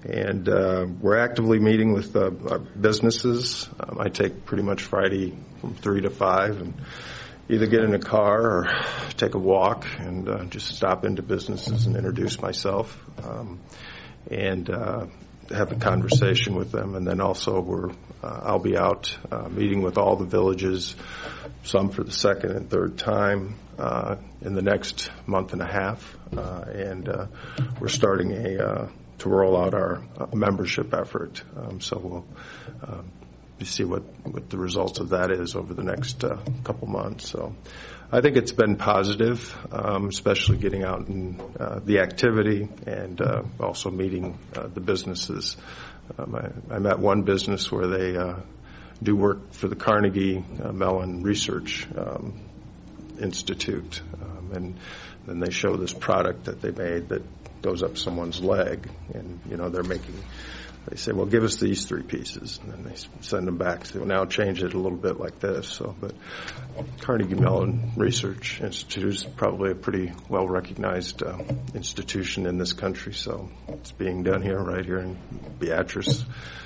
And uh, we're actively meeting with uh, our businesses. Um, I take pretty much Friday from three to five and either get in a car or take a walk and uh, just stop into businesses and introduce myself um, and uh, have a conversation with them. And then also we're uh, I'll be out uh, meeting with all the villages, some for the second and third time uh, in the next month and a half. Uh, and uh, we're starting a uh, to roll out our uh, membership effort. Um, so we'll uh, see what, what the results of that is over the next uh, couple months. So I think it's been positive, um, especially getting out in uh, the activity and uh, also meeting uh, the businesses. Um, I, I met one business where they uh, do work for the Carnegie uh, Mellon Research um, Institute, um, and then they show this product that they made that goes up someone's leg, and you know they're making. They say, "Well, give us these three pieces," and then they send them back. So now change it a little bit like this. So, but Carnegie Mellon Research Institute is probably a pretty well recognized uh, institution in this country. So it's being done here, right here in Beatrice,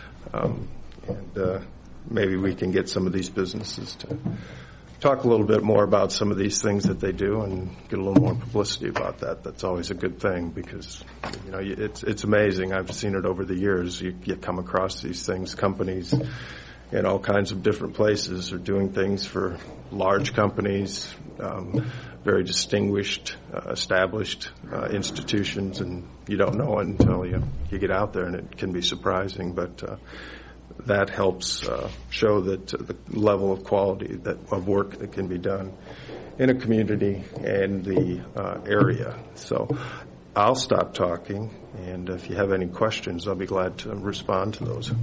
um, and uh, maybe we can get some of these businesses to talk a little bit more about some of these things that they do and get a little more publicity about that. That's always a good thing because, you know, it's it's amazing. I've seen it over the years. You, you come across these things, companies in all kinds of different places are doing things for large companies, um, very distinguished, uh, established uh, institutions, and you don't know it until you, you get out there, and it can be surprising. But uh, that helps uh, show that uh, the level of quality that of work that can be done in a community and the uh, area. So I'll stop talking, and if you have any questions, I'll be glad to respond to those.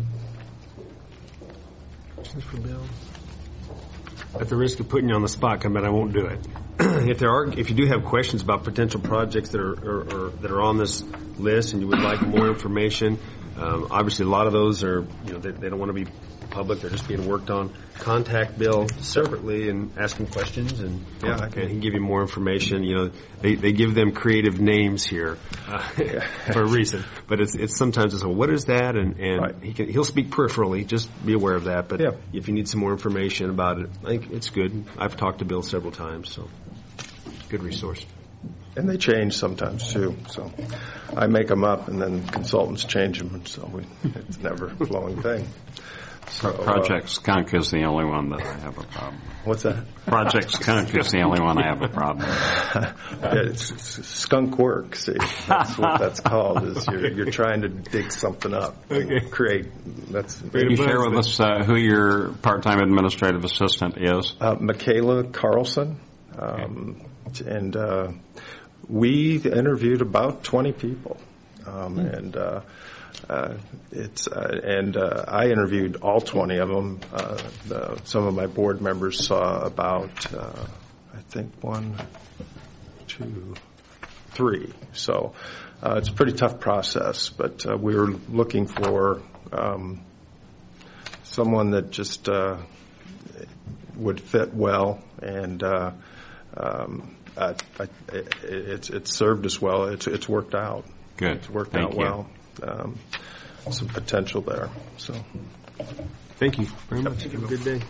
Questions for Bill? At the risk of putting you on the spot, but I won't do it. If there are, if you do have questions about potential projects that are or, or that are on this list, and you would like more information, um, obviously a lot of those are, you know, they, they don't want to be public; they're just being worked on. Contact Bill separately and ask him questions, and yeah, I can, he can give you more information. You know, they they give them creative names here uh, for a reason, but it's it's sometimes it's a, what is that, and and right. he can he'll speak peripherally. Just be aware of that. But yeah. if you need some more information about it, I think it's good. I've talked to Bill several times, so good resource. And they change sometimes too. So I make them up, and then consultants change them, and so we, it's never a flowing thing. So, Project uh, Skunk is the only one that I have a problem. What's that? Project Skunk is the only one I have a problem. Yeah, it's, it's skunk work. See, that's what that's called. Is you're, you're trying to dig something up, okay. and create. That's. Can you share with us uh, who your part-time administrative assistant is? Uh, Michaela Carlson, um, okay. and uh, we interviewed about twenty people, um, mm. and. Uh, Uh, it's uh, and uh, I interviewed all twenty of them. Uh, the, some of my board members saw about, uh, I think one, two, three. So uh, it's a pretty tough process. But uh, we were looking for um, someone that just uh, would fit well, and uh, um, I, I, it, it's it's served us well. It's it's worked out. Good. It's worked Thank out you. well. Um, some potential there. So, thank you very much. Have a good day.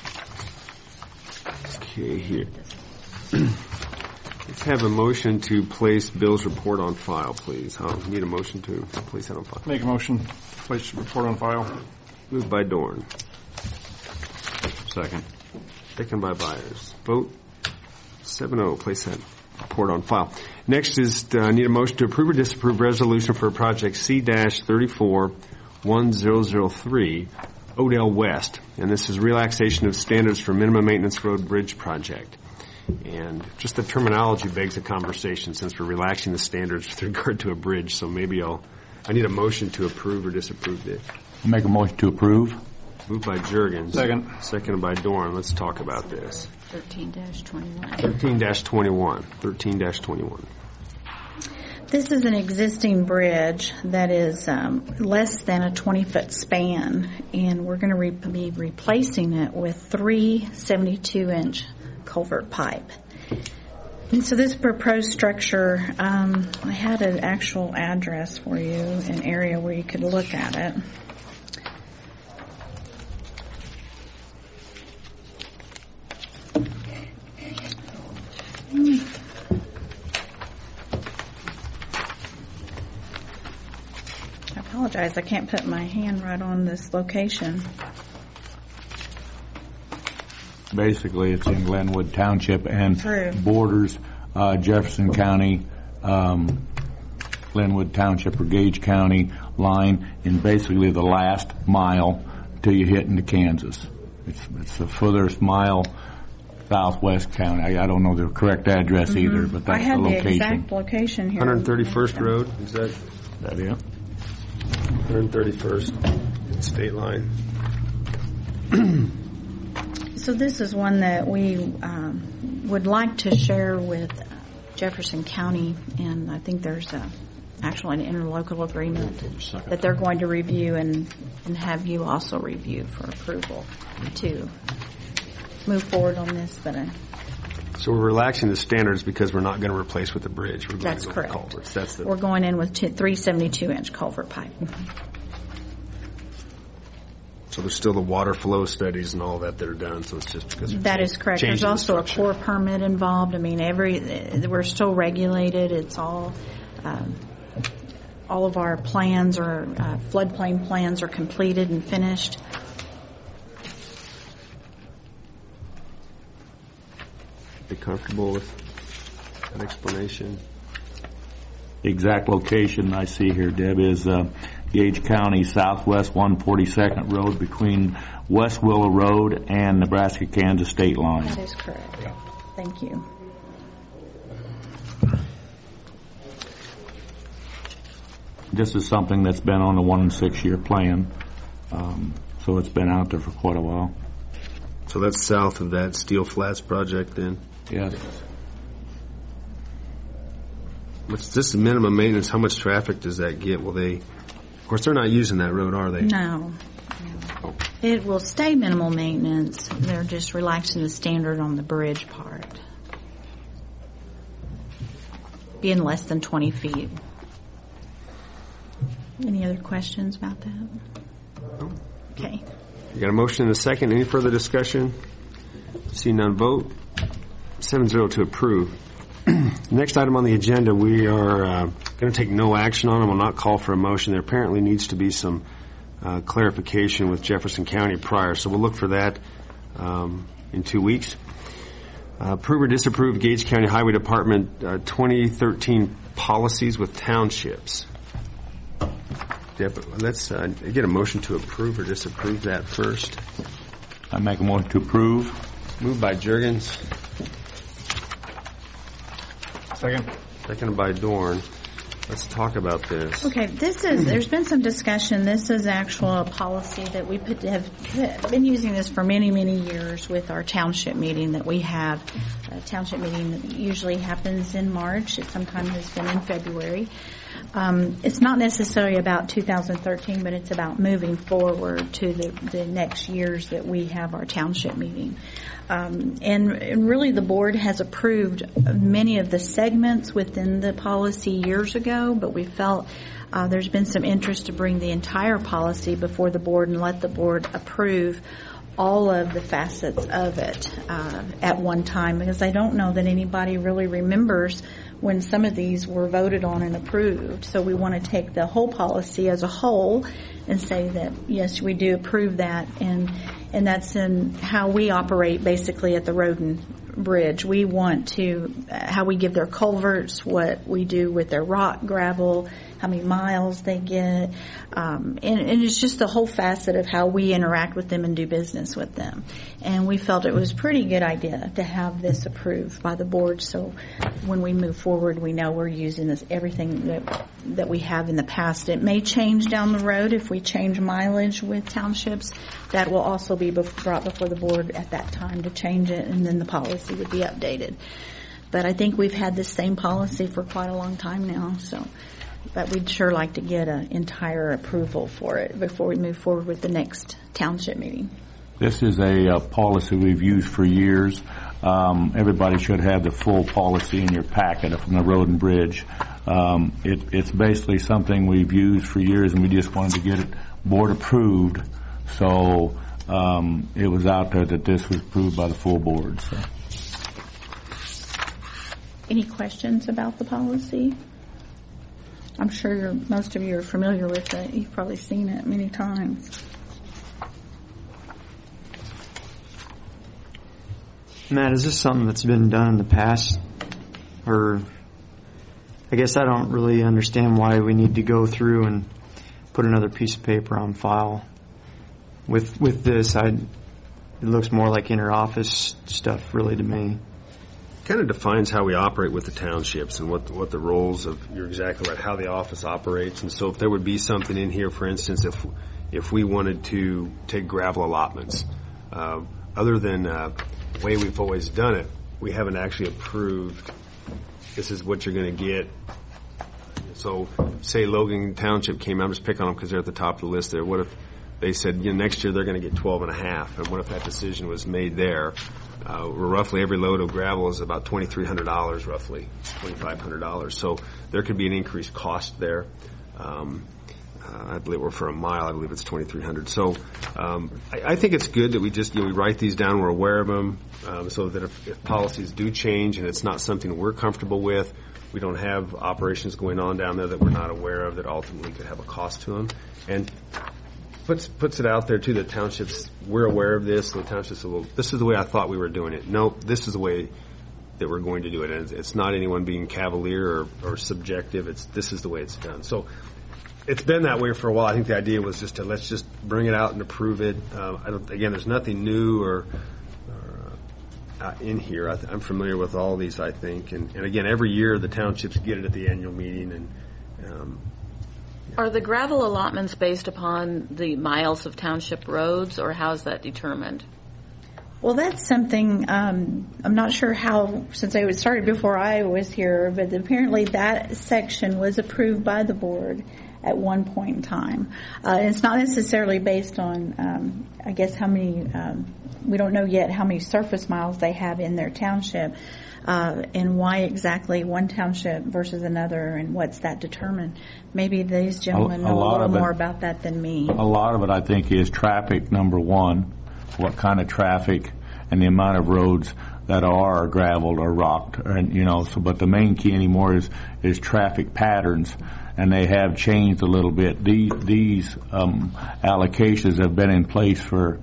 Okay, here. Let's have a motion to place Bill's report on file, please. I'll need a motion to place that on file. Make a motion to place the report on file. Moved by Dorn. Second. Second by Byers. Vote seven oh. Place that report on file. Next is uh, need a motion to approve or disapprove resolution for project C thirty-four one thousand three, Odell West. And this is relaxation of standards for minimum maintenance road bridge project. And just the terminology begs a conversation since we're relaxing the standards with regard to a bridge. So maybe I'll, I need a motion to approve or disapprove this. Make a motion to approve. Moved by Juergens. Second. Seconded by Dorn. Let's talk about this. thirteen dash twenty-one. thirteen dash twenty-one. thirteen dash twenty-one. This is an existing bridge that is um, less than a twenty-foot span, and we're going to re- be replacing it with three seventy-two inch culvert pipe. And so this proposed structure, um, I had an actual address for you, an area where you could look at it. I apologize, I can't put my hand right on this location. Basically, it's in Glenwood Township and True. borders uh, Jefferson County, um, Glenwood Township or Gage County line in basically the last mile till you hit into Kansas. It's, it's the furthest mile southwest county. I, I don't know the correct address Mm-hmm. either, but that's I had the location. the exact location here. one thirty-first Road, is that That it? one thirty-first state line? So this is one that we um, would like to share with Jefferson County, and I think there's a, actually an interlocal agreement that they're going to review and, and have you also review for approval to move forward on this. But I, So we're relaxing the standards because we're not going to replace with the bridge. We're going That's to go correct. with culverts. That's the we're going in with two, three seventy-two inch culvert pipe. So there's still the water flow studies and all that that are done, so it's just because That is correct. There's also a core permit involved. I mean, every we're still regulated. It's all um, all of our plans or uh, floodplain plans are completed and finished. Be comfortable with that explanation? The exact location I see here, Deb, is uh, Gage County Southwest one forty-second Road between West Willow Road and Nebraska-Kansas state line. That is correct. Thank you. This is something that's been on the one and six year plan, um, so it's been out there for quite a while. So that's south of that Steel Flats project then? Yes. What's this minimum maintenance? How much traffic does that get? Will they, of course, they're not using that road, are they? No. no. It will stay minimal maintenance. They're just relaxing the standard on the bridge part. Being less than twenty feet. Any other questions about that? No. Okay. You got a motion and a second. Any further discussion? See none, vote. seven zero to approve. Next item on the agenda, we are uh, going to take no action on. We'll not call for a motion. There apparently needs to be some uh, clarification with Jefferson County prior, so we'll look for that um, in two weeks. Uh, approve or disapprove Gage County Highway Department uh, twenty thirteen policies with townships. Deb, let's uh, get a motion to approve or disapprove that first. I make a motion to approve. Moved by Juergens. Second. Seconded by Dorn. Let's talk about this. Okay, this is, there's been some discussion. This is actual policy that we put, have been using this for many, many years with our township meeting that we have. A township meeting that usually happens in March. It sometimes has been in February. Um, it's not necessarily about two thousand thirteen, but it's about moving forward to the, the next years that we have our township meeting. Um, and, and really the board has approved many of the segments within the policy years ago, but we felt uh, there's been some interest to bring the entire policy before the board and let the board approve all of the facets of it uh, at one time, because I don't know that anybody really remembers when some of these were voted on and approved. So we want to take the whole policy as a whole and say that, yes, we do approve that, and and that's in how we operate basically at the road and bridge. We want to, uh, how we give their culverts, what we do with their rock, gravel, how many miles they get, um, and, and it's just the whole facet of how we interact with them and do business with them. And we felt it was a pretty good idea to have this approved by the board, so when we move forward, we know we're using this, everything that that we have in the past. It may change down the road if we change mileage with townships. That will also be brought before the board at that time to change it, and then the policy would be updated. But I think we've had this same policy for quite a long time now, so but we'd sure like to get an entire approval for it before we move forward with the next township meeting. This is a uh, policy we've used for years. um, everybody should have the full policy in your packet from the Road and Bridge. Um, it, it's basically something we've used for years, and we just wanted to get it board approved. So um, it was out there that this was approved by the full board. So. Any questions about the policy? I'm sure you're, most of you are familiar with it. You've probably seen it many times. Matt, is this something that's been done in the past? Or I guess I don't really understand why we need to go through and put another piece of paper on file. With with this, I, it looks more like inter-office stuff really to me. Kind of defines how we operate with the townships and what what the roles of, you're exactly right, how the office operates. And so if there would be something in here, for instance, if if we wanted to take gravel allotments, uh, other than uh, the way we've always done it, we haven't actually approved, this is what you're going to get. So say Logan Township came, I'm just picking on them because they're at the top of the list there. What if they said, you know, next year they're going to get twelve and a half, and what if that decision was made there? Uh, roughly every load of gravel is about twenty-three hundred dollars, roughly twenty-five hundred dollars. So there could be an increased cost there. Um, uh, I believe, or for a mile, I believe it's twenty-three hundred dollars. So um, I, I think it's good that we just, you know, we write these down, we're aware of them, um, so that if, if policies do change and it's not something we're comfortable with, we don't have operations going on down there that we're not aware of that ultimately could have a cost to them. And puts puts it out there too that townships, we're aware of this, so the townships say, well, this is the way I thought we were doing it. No, this is the way that we're going to do it. And it's not anyone being cavalier or, or subjective. It's this is the way it's done. So it's been that way for a while. I think the idea was just to let's just bring it out and approve it. Um, I don't, again, there's nothing new or, or uh, in here. I th- I'm familiar with all these, I think. And, and again, every year the townships get it at the annual meeting. And um, Are the gravel allotments based upon the miles of township roads, or how is that determined? Well, that's something, um, I'm not sure how, since it was started before I was here, but apparently that section was approved by the board at one point in time. Uh, and it's not necessarily based on, um, I guess, how many, um, we don't know yet how many surface miles they have in their township, uh, and why exactly one township versus another, and what's that determined. Maybe these gentlemen A- a know a lot little of it- more about that than me. A lot of it, I think, is traffic, number one, what kind of traffic and the amount of roads that are gravelled or rocked, and you know. So, but the main key anymore is is traffic patterns, and they have changed a little bit. These these um, allocations have been in place for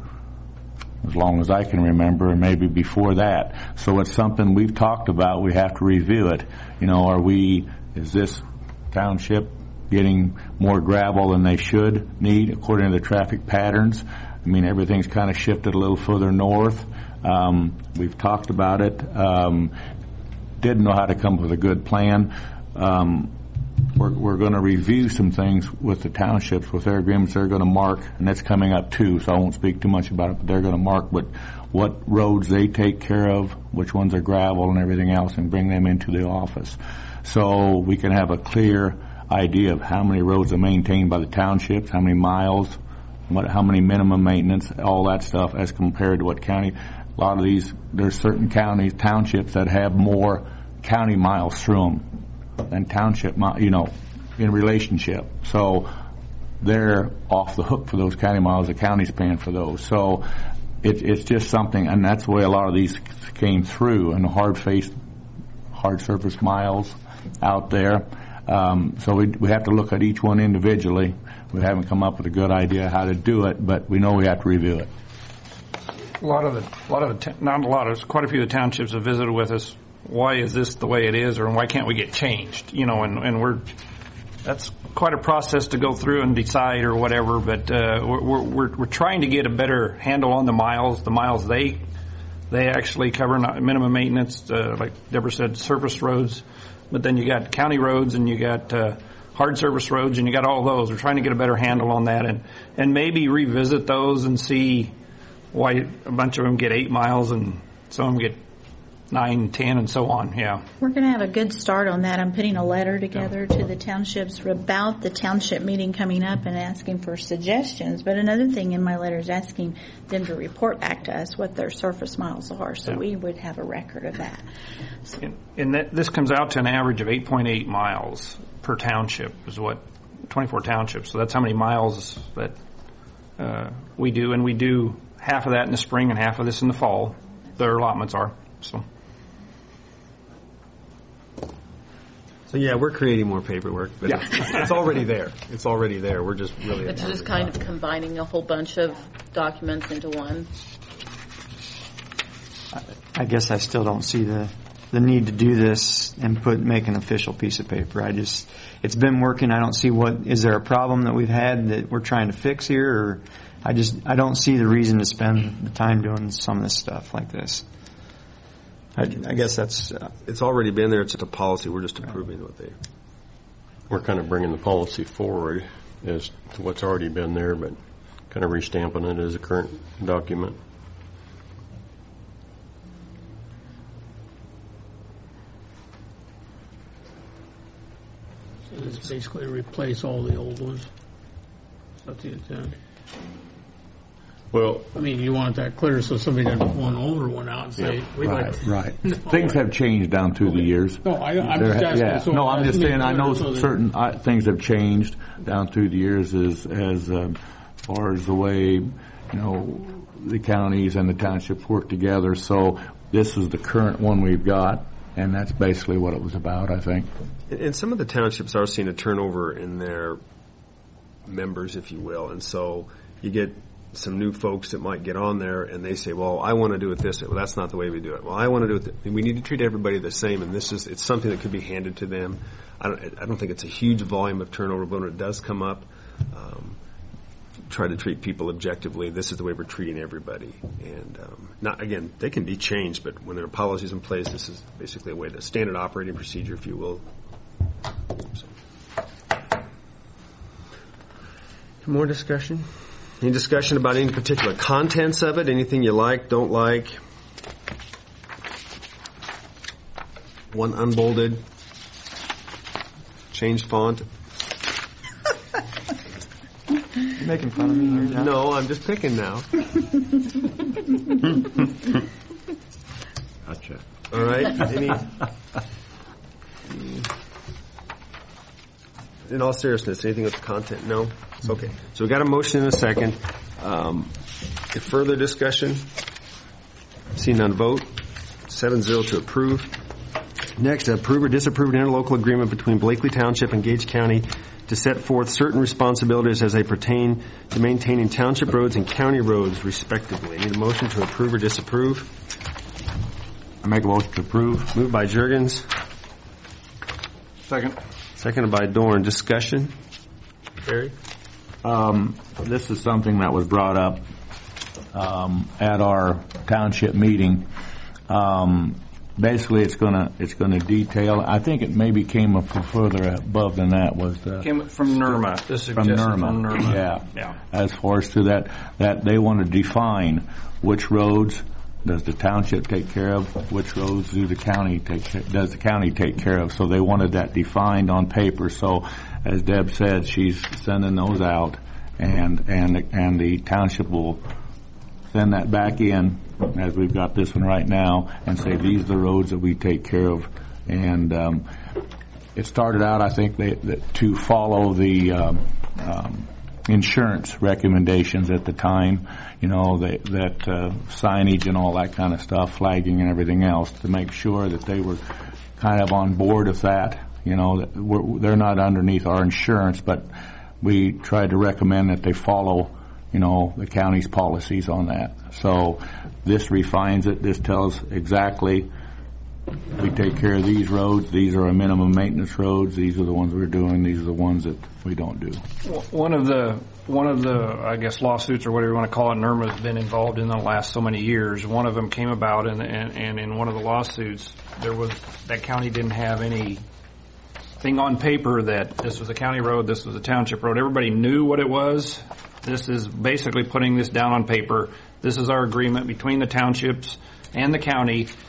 as long as I can remember, and maybe before that. So it's something we've talked about. We have to review it. You know, are we? Is this township getting more gravel than they should need according to the traffic patterns? I mean, everything's kind of shifted a little further north. Um, we've talked about it. Um, didn't know how to come up with a good plan. Um, we're we're going to review some things with the townships, with their agreements they're going to mark, and that's coming up too, so I won't speak too much about it, but they're going to mark what, what roads they take care of, which ones are gravel and everything else, and bring them into the office. So we can have a clear idea of how many roads are maintained by the townships, how many miles, what, how many minimum maintenance, all that stuff as compared to what county. A lot of these, there's certain counties, townships that have more county miles through them than township, mi- you know, in relationship. So they're off the hook for those county miles. The county's paying for those. So it, it's just something, and that's the way a lot of these came through, and the hard-faced, hard surface miles out there. Um, so we, we have to look at each one individually. We haven't come up with a good idea how to do it, but we know we have to review it. A lot of the, a lot of the, not a lot of, quite a few of the townships have visited with us. Why is this the way it is, or why can't we get changed? You know, and, and we're, that's quite a process to go through and decide or whatever. But uh, we're, we're we're trying to get a better handle on the miles. The miles they they actually cover not minimum maintenance, uh, like Deborah said, surface roads. But then you got county roads and you got uh, hard surface roads, and you got all those. We're trying to get a better handle on that, and and maybe revisit those and see why a bunch of them get eight miles and some of them get nine, ten, and so on, yeah. We're going to have a good start on that. I'm putting a letter together to the townships about the township meeting coming up and asking for suggestions. But another thing in my letter is asking them to report back to us what their surface miles are, so Yeah. we would have a record of that. And, and that, this comes out to an average of eight point eight miles per township, is what, twenty-four townships. So that's how many miles that uh, we do, and we do half of that in the spring and half of this in the fall. Their allotments are, so. So yeah, we're creating more paperwork, but Yeah. it's, it's already there. It's already there. We're just really. It's just kind of combining a whole bunch of documents into one. I guess I still don't see the the need to do this and put make an official piece of paper. I just it's been working. I don't see what is there a problem that we've had that we're trying to fix here, or I just I don't see the reason to spend the time doing some of this stuff like this. I, I guess that's uh, It's already been there. It's just a policy. We're just approving what they. We're kind of bringing the policy forward as to what's already been there, but kind of restamping it as a current document. So it's basically replace all the old ones. That's the intent. Well, I mean, you want that clear so somebody doesn't pull an older one out and say, we'd like Right, to. right. No. Things have changed down through the years. No, I- I'm There just ha- asking, yeah. so No, I'm that's just me saying, I know clear so that- certain uh, things have changed down through the years as, as um, far as the way, you know, the counties and the townships work together. So this is the current one we've got, and that's basically what it was about, I think. And, and some of the townships are seeing a turnover in their members, if you will, and so you get some new folks that might get on there and they say, well, I want to do it this way. Well, that's not the way we do it. Well, I want to do it. Th- we need to treat everybody the same, and this is, it's something that could be handed to them. I don't, I don't think it's a huge volume of turnover, but when it does come up, um, try to treat people objectively. This is the way we're treating everybody. And, um, not, again, they can be changed, but when there are policies in place, this is basically a way to, standard operating procedure, if you will. So. More discussion? Any discussion about any particular contents of it? Anything you like, don't like? One unbolded, changed font. You're making fun of me here, John. No, I'm just picking now. Gotcha. All right. Any? In all seriousness, anything with the content? No? Okay. So we got a motion and a second. Um, if further discussion? Seeing none, vote. Seven zero to approve. Next, approve or disapprove an interlocal agreement between Blakely Township and Gage County to set forth certain responsibilities as they pertain to maintaining township roads and county roads, respectively. Need a motion to approve or disapprove? I make a motion to approve. Moved by Juergens. Second. Seconded by Dorn. Discussion? Barry? Um, this is something that was brought up um, at our township meeting. Um, basically, it's gonna it's gonna detail. I think it maybe came up further above than that. Was the Came from NERMA. This from suggested NERMA? from NERMA. Yeah. Yeah. As far as to that, that they want to define which roads does the township take care of, which roads do the county take does the county take care of. So they wanted that defined on paper. So, as Deb said, she's sending those out, and and and the township will send that back in, as we've got this one right now, and say these are the roads that we take care of. And um, it started out, I think, they, that to follow the um, um, insurance recommendations at the time, you know, they, that uh, signage and all that kind of stuff, flagging and everything else, to make sure that they were kind of on board with that. You know, that we're, they're not underneath our insurance, but we tried to recommend that they follow, you know, the county's policies on that. So this refines it. This tells exactly we take care of these roads. These are our minimum maintenance roads. These are the ones we're doing. These are the ones that we don't do. One of the one of the I guess lawsuits or whatever you want to call it, NERMA has been involved in the last so many years. One of them came about, and and, and in one of the lawsuits, there was that county didn't have any thing on paper that this was a county road, this was a township road. Everybody knew what it was. This is basically putting this down on paper. This is our agreement between the townships and the county.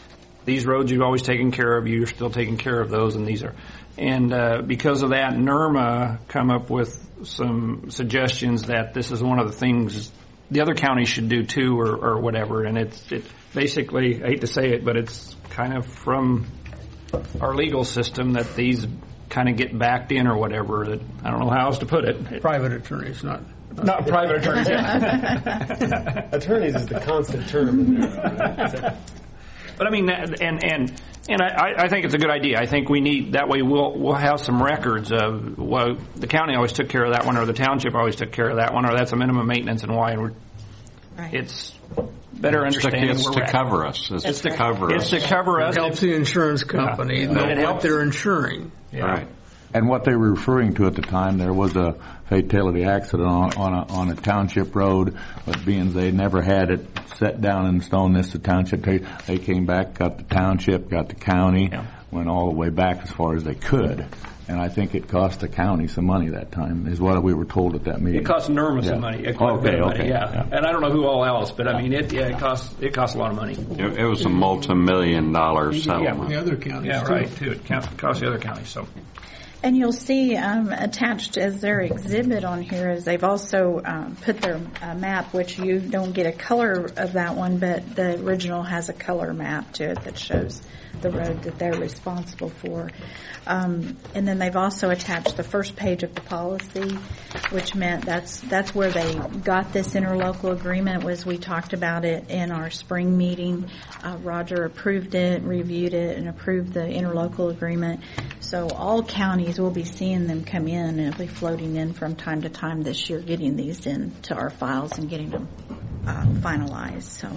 these roads you've always taken care of, you're still taking care of those, and these are. And uh, because of that, N R M A come up with some suggestions that this is one of the things the other counties should do too, or, or whatever. And it's it basically, I hate to say it, but it's kind of from our legal system that these kind of get backed in or whatever. That I don't know how else to put it. Private attorneys, not not private attorneys. Yeah. Attorneys is the constant term. But I mean, and and and I, I think it's a good idea. I think we need that way. We'll we'll have some records of well, the county always took care of that one, or the township always took care of that one, or that's a minimum maintenance and why. And we're, Right. It's better understanding. It's to, it's where to we're cover at. us. It's, It's to right. cover It's us. to cover us. It helps the insurance company Yeah. know It what helps. they're insuring. Yeah. Right. And what they were referring to at the time, there was a fatality accident on, on a on a township road, but being they never had it set down in stone, this the township, they, they came back, got the township, got the county, Yeah. went all the way back as far as they could. And I think it cost the county some money that time, is what we were told at that meeting. It cost N R M A Yeah. some money, quite a Okay, bit of money, okay, yeah. yeah. And I don't know who all else, but I mean, it yeah, it costs it costs a lot of money. It, it was a multi-million dollar settlement. The other counties, Yeah, too. right. Too, it costs costs the other counties. So And you'll see um, attached as their exhibit on here is they've also um, put their uh, map, which you don't get a color of that one, but the original has a color map to it that shows the road that they're responsible for. Um, and then they've also attached the first page of the policy, which meant that's that's where they got this interlocal agreement. Was we talked about it in our spring meeting. Uh, Roger approved it, reviewed it, and approved the interlocal agreement. So all counties will be seeing them come in, and it'll be floating in from time to time this year, getting these into our files and getting them uh, finalized. So.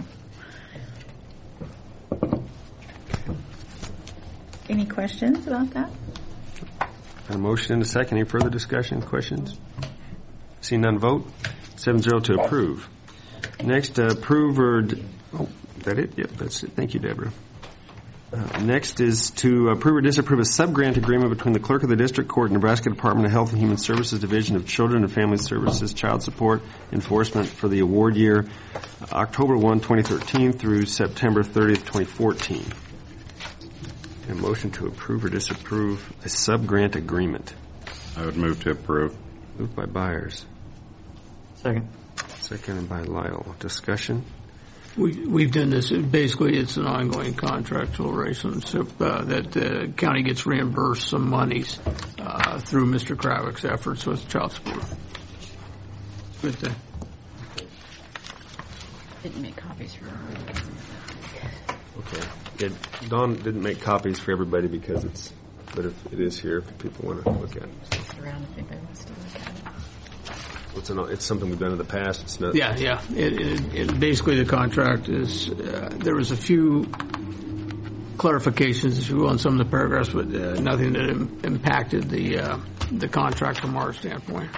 Any questions about that? A motion and a second. Any further discussion, questions? Seeing none, vote. Seven zero to approve. Next, uh, approve or, d- oh, is that it? Yep, that's it. Thank you, Deborah. Uh, next is to approve or disapprove a sub-grant agreement between the Clerk of the District Court, Nebraska Department of Health and Human Services Division of Children and Family Services Child Support Enforcement for the award year uh, October first, twenty thirteen through September thirtieth, twenty fourteen. A motion to approve or disapprove a sub-grant agreement. I would move to approve. Moved by Byers. Second. Seconded by Lyle. Discussion? We, we've done this. Basically, it's an ongoing contractual relationship uh, that the county gets reimbursed some monies uh, through Mister Kravick's efforts with child support. Good thing. Didn't make copies for Okay. It, Dawn didn't make copies for everybody because it's, but if it is here if people want to look at it. around if anybody wants to look at it. It's, an, it's something we've done in the past. It's not. Yeah, yeah. It, it, it, basically, the contract is uh, there was a few clarifications, if you will, on some of the paragraphs, but uh, nothing that im- impacted the uh, the contract from our standpoint.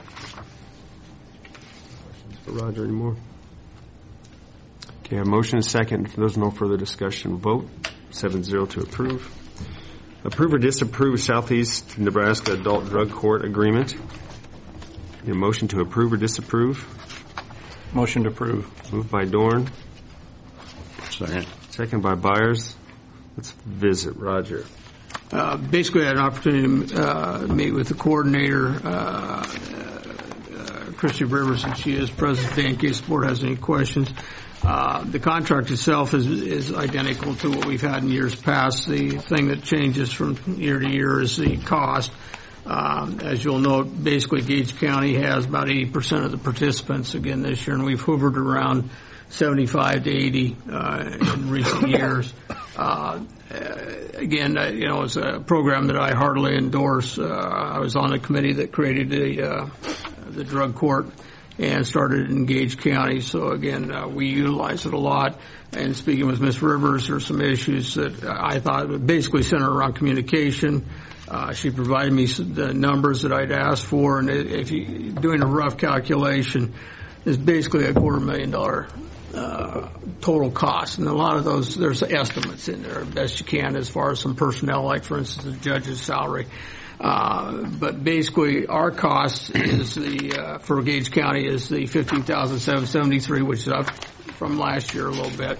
For Roger, anymore? Okay, a motion and a second. If there's no further discussion, vote. seven zero to approve. Approve or disapprove Southeast Nebraska Adult Drug Court Agreement. A motion to approve or disapprove. motion to approve. Moved by Dorn. Second. Second by Byers. Let's visit. Roger. Uh, basically, I had an opportunity to uh, meet with the coordinator, uh, uh, Christy Rivers, and she is present today in case the board has any questions. Uh, the contract itself is, is identical to what we've had in years past. The thing that changes from year to year is the cost. Um, as you'll note, basically Gage County has about eighty percent of the participants again this year, and we've hovered around seventy-five to eighty uh, in recent years. Uh, again, uh, you know, it's a program that I heartily endorse. Uh, I was on the committee that created the uh, the drug court and started in Gage County. So again, uh, we utilize it a lot. And speaking with Miz Rivers, there's some issues that I thought would basically center around communication. Uh, she provided me the numbers that I'd asked for, and if you doing a rough calculation, it's basically a quarter million dollar uh, total cost. And a lot of those, there's estimates in there, best you can, as far as some personnel, like for instance the judge's salary. Uh, but basically, our cost is the uh, for Gage County is the fifteen thousand seven hundred seventy-three, which is up from last year a little bit.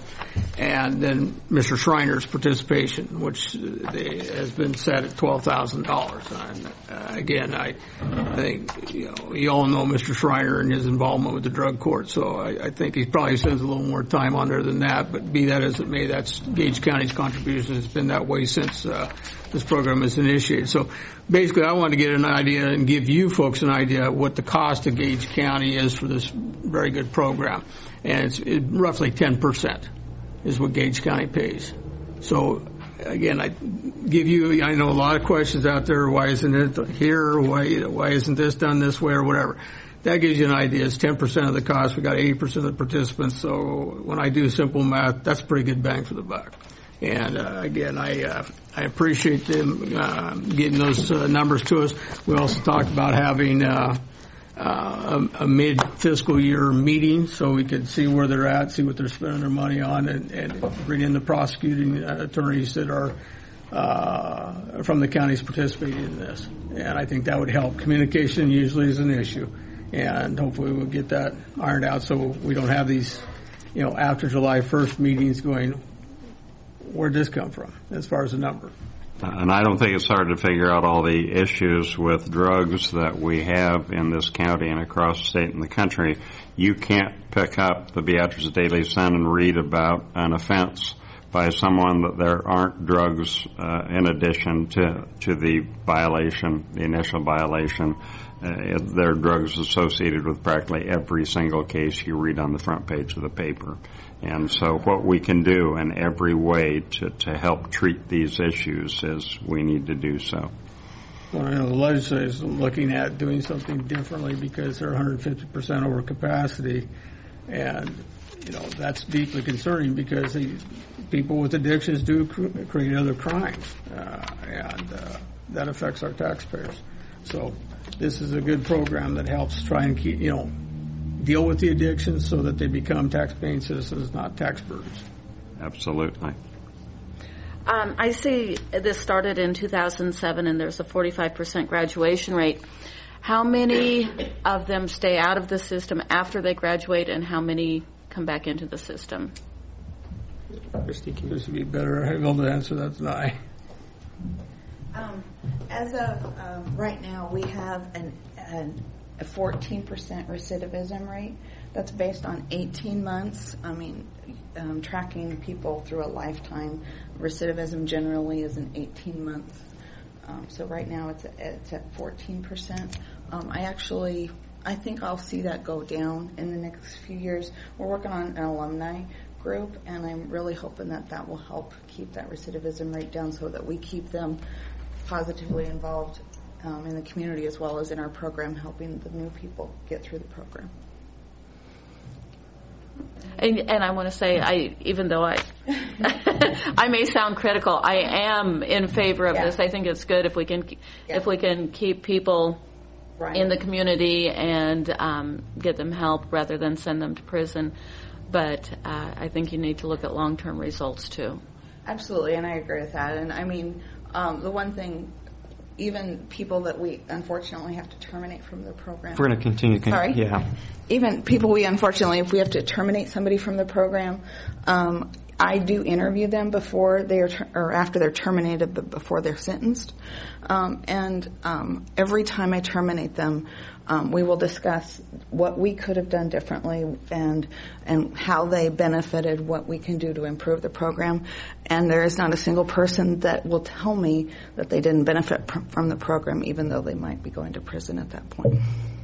and then Mister Schreiner's participation, which they, has been set at twelve thousand dollars. And uh, again, I, I think you know you all know Mister Schreiner and his involvement with the drug court, so I, I think he probably spends a little more time on there than that. But be that as it may, that's Gage County's contribution. It's been that way since uh, this program was initiated. So basically, I wanted to get an idea and give you folks an idea of what the cost of Gage County is for this very good program, and it's it, roughly ten percent. Is what Gage County pays. So, again, I give you, I know a lot of questions out there, why isn't it here, why why isn't this done this way, or whatever. That gives you an idea. It's ten percent of the cost. We got eighty percent of the participants, so when I do simple math, that's pretty good bang for the buck. And, uh, again, I uh, I appreciate them uh, getting those uh, numbers to us. We also talked about having uh, Uh, a, a mid-fiscal year meeting so we could see where they're at, see what they're spending their money on, and, and bring in the prosecuting uh, attorneys that are uh, from the counties participating in this. And I think that would help. Communication usually is an issue, and hopefully we'll get that ironed out so we don't have these, you know, after July first meetings going, where'd this come from as far as the number? And I don't think it's hard to figure out all the issues with drugs that we have in this county and across the state and the country. You can't pick up the Beatrice Daily Sun and read about an offense by someone that there aren't drugs uh, in addition to to the violation, the initial violation. Uh, there are drugs associated with practically every single case you read on the front page of the paper. And so what we can do in every way to, to help treat these issues is we need to do so. Well, I know the legislature is looking at doing something differently because they're one hundred fifty percent over capacity. And, you know, that's deeply concerning because they, people with addictions do cr- create other crimes. Uh, and uh, that affects our taxpayers. So this is a good program that helps try and keep, you know, deal with the addictions so that they become tax-paying citizens, not tax burdens. Absolutely. Um, I see this started in two thousand seven, and there's a forty-five percent graduation rate. How many of them stay out of the system after they graduate, and how many come back into the system? Christy, can this be better able to answer that than I? Um, as of um, right now, we have an, an a fourteen percent recidivism rate. That's based on eighteen months. I mean, um, tracking people through a lifetime. Recidivism generally is an eighteen months. Um, so right now it's at, it's at fourteen percent. Um, I actually, I think I'll see that go down in the next few years. We're working on an alumni group, and I'm really hoping that that will help keep that recidivism rate down so that we keep them positively involved Um, in the community as well as in our program, helping the new people get through the program. And, and I want to say, I even though I I may sound critical, I am in favor of yeah. this. I think it's good if we can yeah. if we can keep people right. in the community and um, get them help rather than send them to prison. But uh, I think you need to look at long-term results too. Absolutely, and I agree with that. And I mean, um, the one thing. Even people that we unfortunately have to terminate from the program. If we're going to continue. Con- Sorry? Yeah. Even people we unfortunately, if we have to terminate somebody from the program, um, I do interview them before they are, ter- or after they're terminated, but before they're sentenced. Um, and um, every time I terminate them, um, we will discuss what we could have done differently and and how they benefited, what we can do to improve the program. And there is not a single person that will tell me that they didn't benefit pr- from the program, even though they might be going to prison at that point.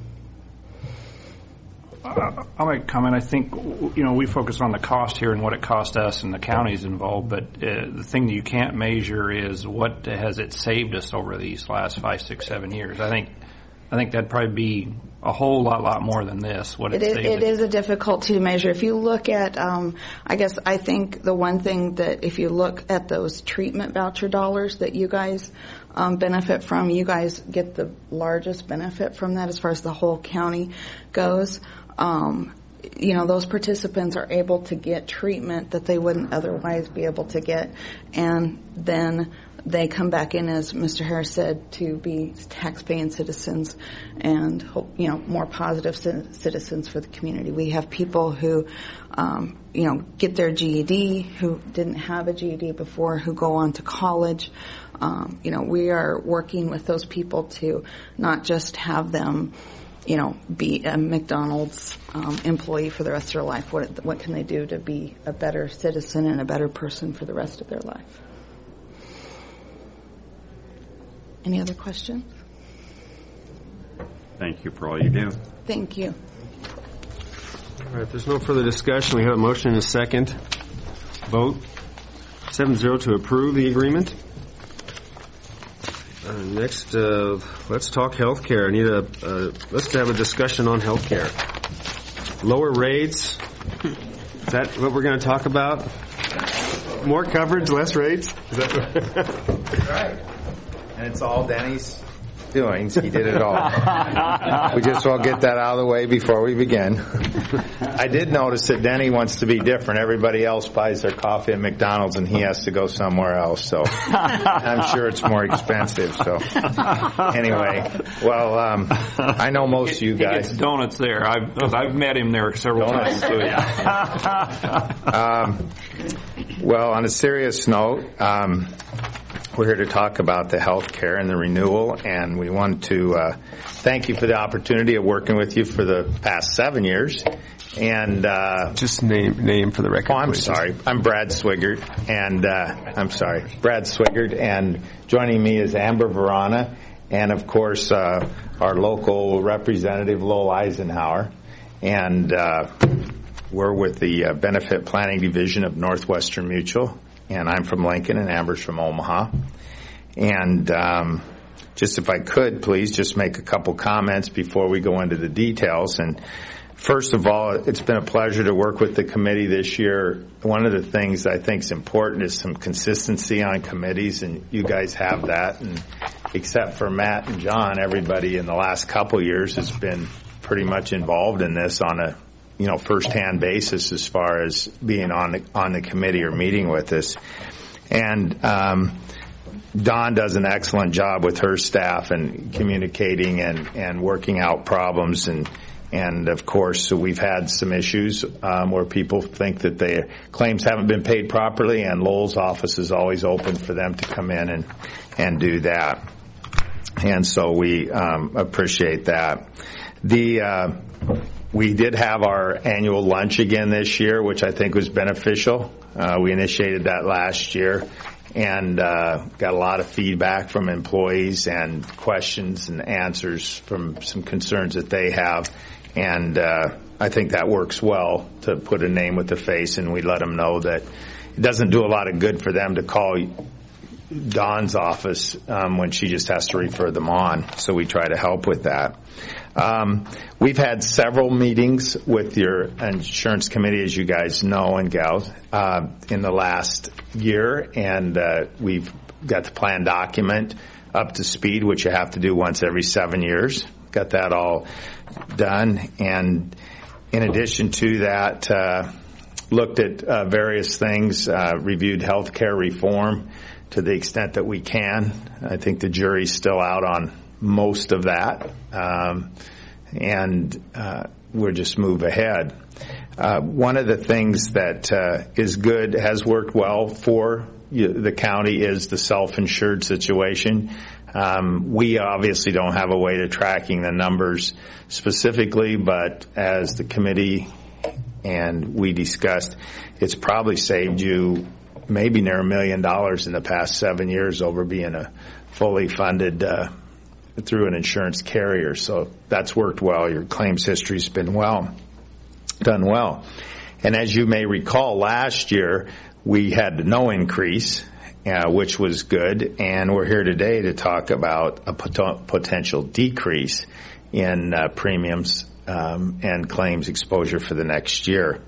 Uh, I'll make a comment. I think, you know, we focus on the cost here and what it cost us and the counties involved, but uh, the thing that you can't measure is what has it saved us over these last five, six, seven years. I think I think that'd probably be a whole lot, lot more than this. What it, it, saved is, it is a difficult to measure. If you look at, um, I guess I think the one thing that if you look at those treatment voucher dollars that you guys um, benefit from, you guys get the largest benefit from that as far as the whole county goes. Um, you know, those participants are able to get treatment that they wouldn't otherwise be able to get, and then they come back in, as Mister Harris said, to be tax-paying citizens and hope, you know, more positive c- citizens for the community. We have people who, um, you know, get their G E D, who didn't have a G E D before, who go on to college. Um, you know, we are working with those people to not just have them, you know, be a McDonald's um, employee for the rest of their life. What what can they do to be a better citizen and a better person for the rest of their life? Any other questions? Thank you for all you do. Thank you. All right, if there's no further discussion, we have a motion and a second. Vote. seven zero to approve the agreement. Uh, next, uh, let's talk health care. I need a, uh, let's have a discussion on health care. Lower rates. Is that what we're going to talk about? More coverage, less rates? Is that right. And it's all Denny's doings. He did it all. We just will get that out of the way before we begin. I did notice that Denny wants to be different. Everybody else buys their coffee at McDonald's and he has to go somewhere else. So I'm sure it's more expensive. So anyway, well, um, I know most of you guys. He gets donuts there. I've, cause I've met him there several donuts. times too. Yeah. um, well, on a serious note, um, we're here to talk about the health care and the renewal, and we want to uh, thank you for the opportunity of working with you for the past seven years. And uh, just name name for the record. Oh, I'm please. sorry. I'm Brad Swigert, and uh, I'm sorry, Brad Swigert, and joining me is Amber Verana, and of course uh, our local representative Lowell Eisenhower, and uh, we're with the uh, Benefit Planning Division of Northwestern Mutual. And I'm from Lincoln, and Amber's from Omaha. And um, just if I could, please, just make a couple comments before we go into the details. And first of all, it's been a pleasure to work with the committee this year. One of the things I think is important is some consistency on committees, and you guys have that. And except for Matt and John, everybody in the last couple years has been pretty much involved in this on a you know, first-hand basis as far as being on the, on the committee or meeting with us. And um, Dawn does an excellent job with her staff and communicating and, and working out problems. And, and of course, so we've had some issues um, where people think that their claims haven't been paid properly, and Lowell's office is always open for them to come in and, and do that. And so we um, appreciate that. The... Uh, We did have our annual lunch again this year, which I think was beneficial. Uh, we initiated that last year and uh, got a lot of feedback from employees and questions and answers from some concerns that they have. And uh, I think that works well to put a name with the face, and we let them know that it doesn't do a lot of good for them to call Dawn's office um, when she just has to refer them on. So we try to help with that. Um, we've had several meetings with your insurance committee, as you guys know and gals, uh, in the last year, and uh, we've got the plan document up to speed, which you have to do once every seven years. Got that all done, and in addition to that, uh, looked at uh, various things, uh, reviewed health care reform to the extent that we can. I think the jury's still out on most of that, um, and uh, we'll just move ahead. Uh, one of the things that uh, is good, has worked well for you, the county, is the self-insured situation. Um, we obviously don't have a way to tracking the numbers specifically, but as the committee and we discussed, it's probably saved you maybe near a million dollars in the past seven years over being a fully funded uh, through an insurance carrier. So that's worked well. Your claims history's been well, done well. And as you may recall, last year we had no increase, uh, which was good. And we're here today to talk about a pot- potential decrease in uh, premiums um, and claims exposure for the next year.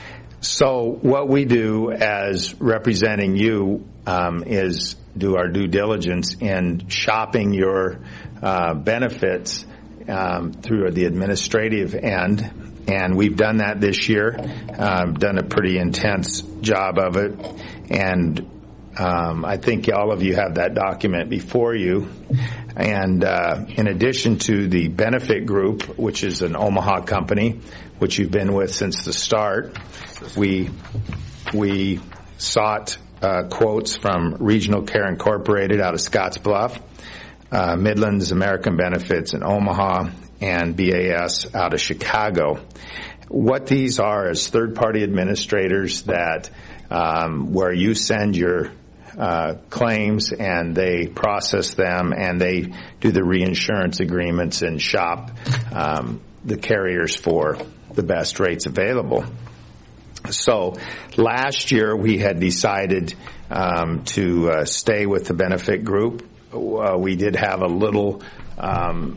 So what we do as representing you um, is do our due diligence in shopping your uh, benefits um, through the administrative end, and we've done that this year, um, done a pretty intense job of it, and um, I think all of you have that document before you. And uh, in addition to the benefit group, which is an Omaha company, which you've been with since the start, we we sought uh, quotes from Regional Care Incorporated out of Scottsbluff, uh, Midlands American Benefits in Omaha, and B A S out of Chicago. What these are is third-party administrators that um, where you send your uh, claims and they process them and they do the reinsurance agreements and shop um, the carriers for the best rates available. So last year we had decided um, to uh, stay with the benefit group. Uh, we did have a little um,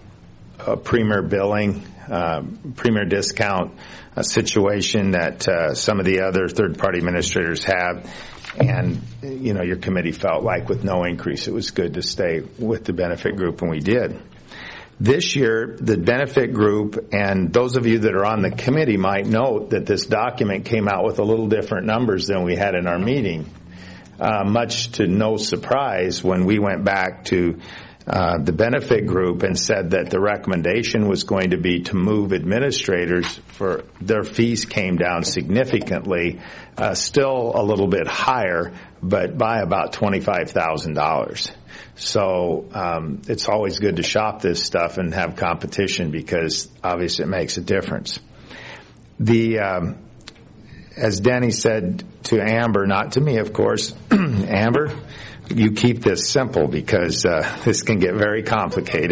a premier billing, uh, premier discount uh, situation that uh, some of the other third-party administrators have. And, you know, your committee felt like with no increase it was good to stay with the benefit group, and we did. This year, the benefit group, and those of you that are on the committee might note that this document came out with a little different numbers than we had in our meeting. Uh, much to no surprise, when we went back to uh, the benefit group and said that the recommendation was going to be to move administrators for their fees came down significantly, uh, still a little bit higher, but by about twenty-five thousand dollars. So um, it's always good to shop this stuff and have competition because obviously it makes a difference. The um, as Denny said to Amber, not to me, of course, Amber, you keep this simple because uh, this can get very complicated.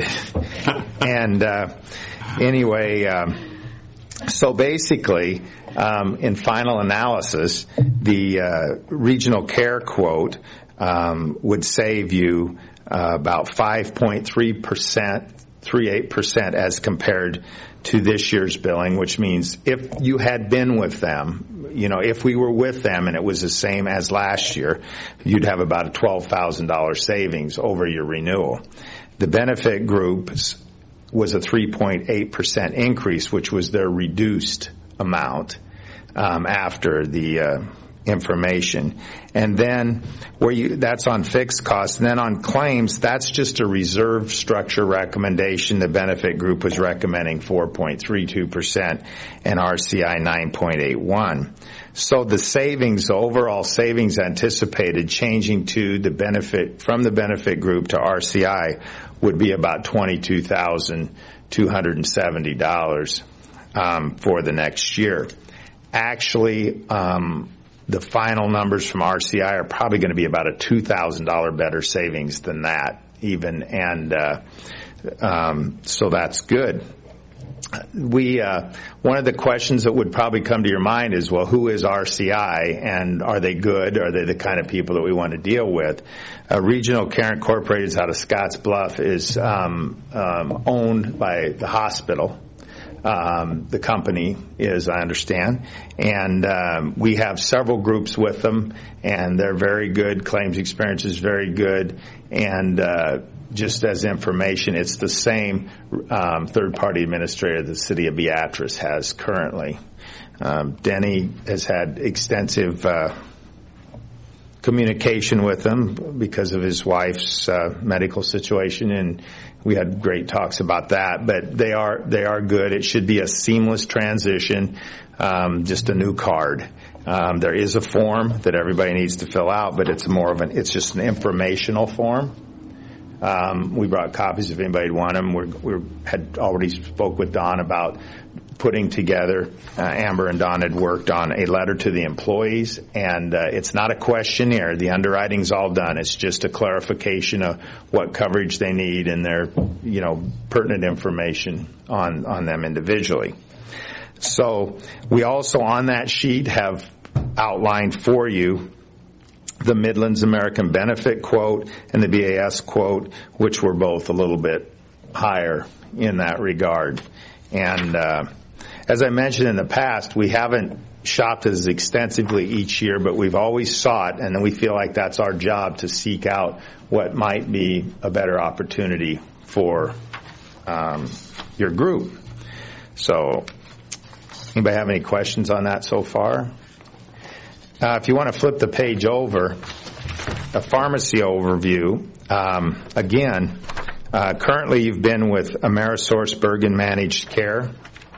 and uh, anyway, um, so basically, um, in final analysis, the uh, regional care quote um, would save you uh, about five point three percent, three eight percent as compared to this year's billing, which means if you had been with them, you know, if we were with them and it was the same as last year, you'd have about a twelve thousand dollars savings over your renewal. The benefit groups was a three point eight percent increase, which was their reduced amount um, after the uh, information. And then where you that's on fixed costs. And then on claims, that's just a reserve structure recommendation. The benefit group was recommending four point three two percent and R C I nine point eight one. So the savings, the overall savings anticipated changing to the benefit from the benefit group to R C I would be about twenty-two thousand two hundred seventy dollars um, for the next year. Actually, um, the final numbers from R C I are probably going to be about a two thousand dollars better savings than that even, and uh, um, so that's good. We uh, one of the questions that would probably come to your mind is, well, who is R C I, and are they good? Are they the kind of people that we want to deal with? Uh, Regional Care Incorporated out of Scottsbluff is um, um, owned by the hospital. Um, the company is, I understand, and um, we have several groups with them, and they're very good. Claims experience is very good, and uh, just as information, it's the same um, third-party administrator the city of Beatrice has currently. Um, Denny has had extensive uh, communication with them because of his wife's uh, medical situation, and we had great talks about that. But they are they are good. It should be a seamless transition, um, just a new card. Um, there is a form that everybody needs to fill out, but it's more of an it's just an informational form. Um, we brought copies if anybody would want them. We're, we had already spoke with Don about putting together. Uh, Amber and Don had worked on a letter to the employees, and uh, it's not a questionnaire. The underwriting's all done. It's just a clarification of what coverage they need and their, you know, pertinent information on on them individually. So we also on that sheet have outlined for you the Midlands American Benefit quote and the B A S quote, which were both a little bit higher in that regard. And uh, as I mentioned in the past, we haven't shopped as extensively each year, but we've always sought, and we feel like that's our job, to seek out what might be a better opportunity for um, your group. So anybody have any questions on that so far? Uh, if you want to flip the page over, a pharmacy overview. Um, again, uh, currently you've been with Amerisource Bergen Managed Care,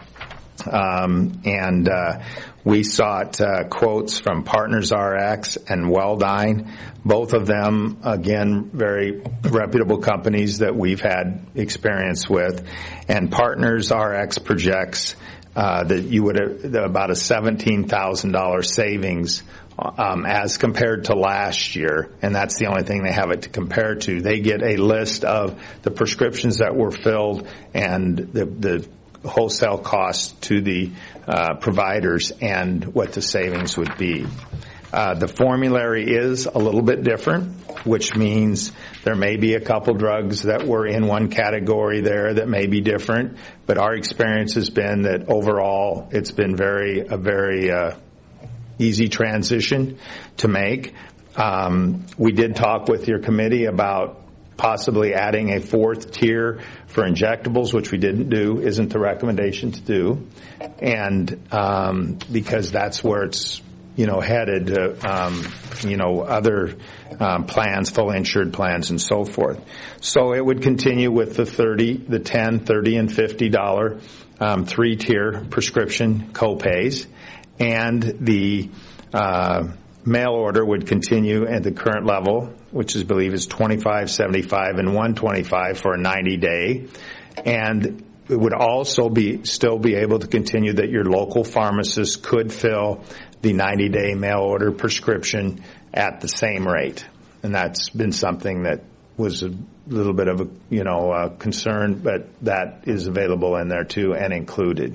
um, and uh, we sought uh, quotes from Partners R X and Welldyne, both of them, again, very reputable companies that we've had experience with. And Partners R X projects uh, that you would have about a seventeen thousand dollars savings um, as compared to last year, and that's the only thing they have it to compare to. They get a list of the prescriptions that were filled and the, the wholesale costs to the uh, providers and what the savings would be. Uh, the formulary is a little bit different, which means there may be a couple drugs that were in one category there that may be different, but our experience has been that overall it's been very a very uh, easy transition to make. Um, we did talk with your committee about possibly adding a fourth tier for injectables, which we didn't do, isn't the recommendation to do, and um, because that's where it's you know headed to um, you know other um, plans, fully insured plans, and so forth. So it would continue with the thirty, the ten, thirty, and fifty dollar um, three tier prescription copays, and the uh, mail order would continue at the current level, which is believe is twenty-five, seventy-five, and one twenty-five for a ninety day, and it would also be still be able to continue that your local pharmacist could fill the ninety day mail order prescription at the same rate, and that's been something that was a little bit of a you know uh, concern, but that is available in there too and included.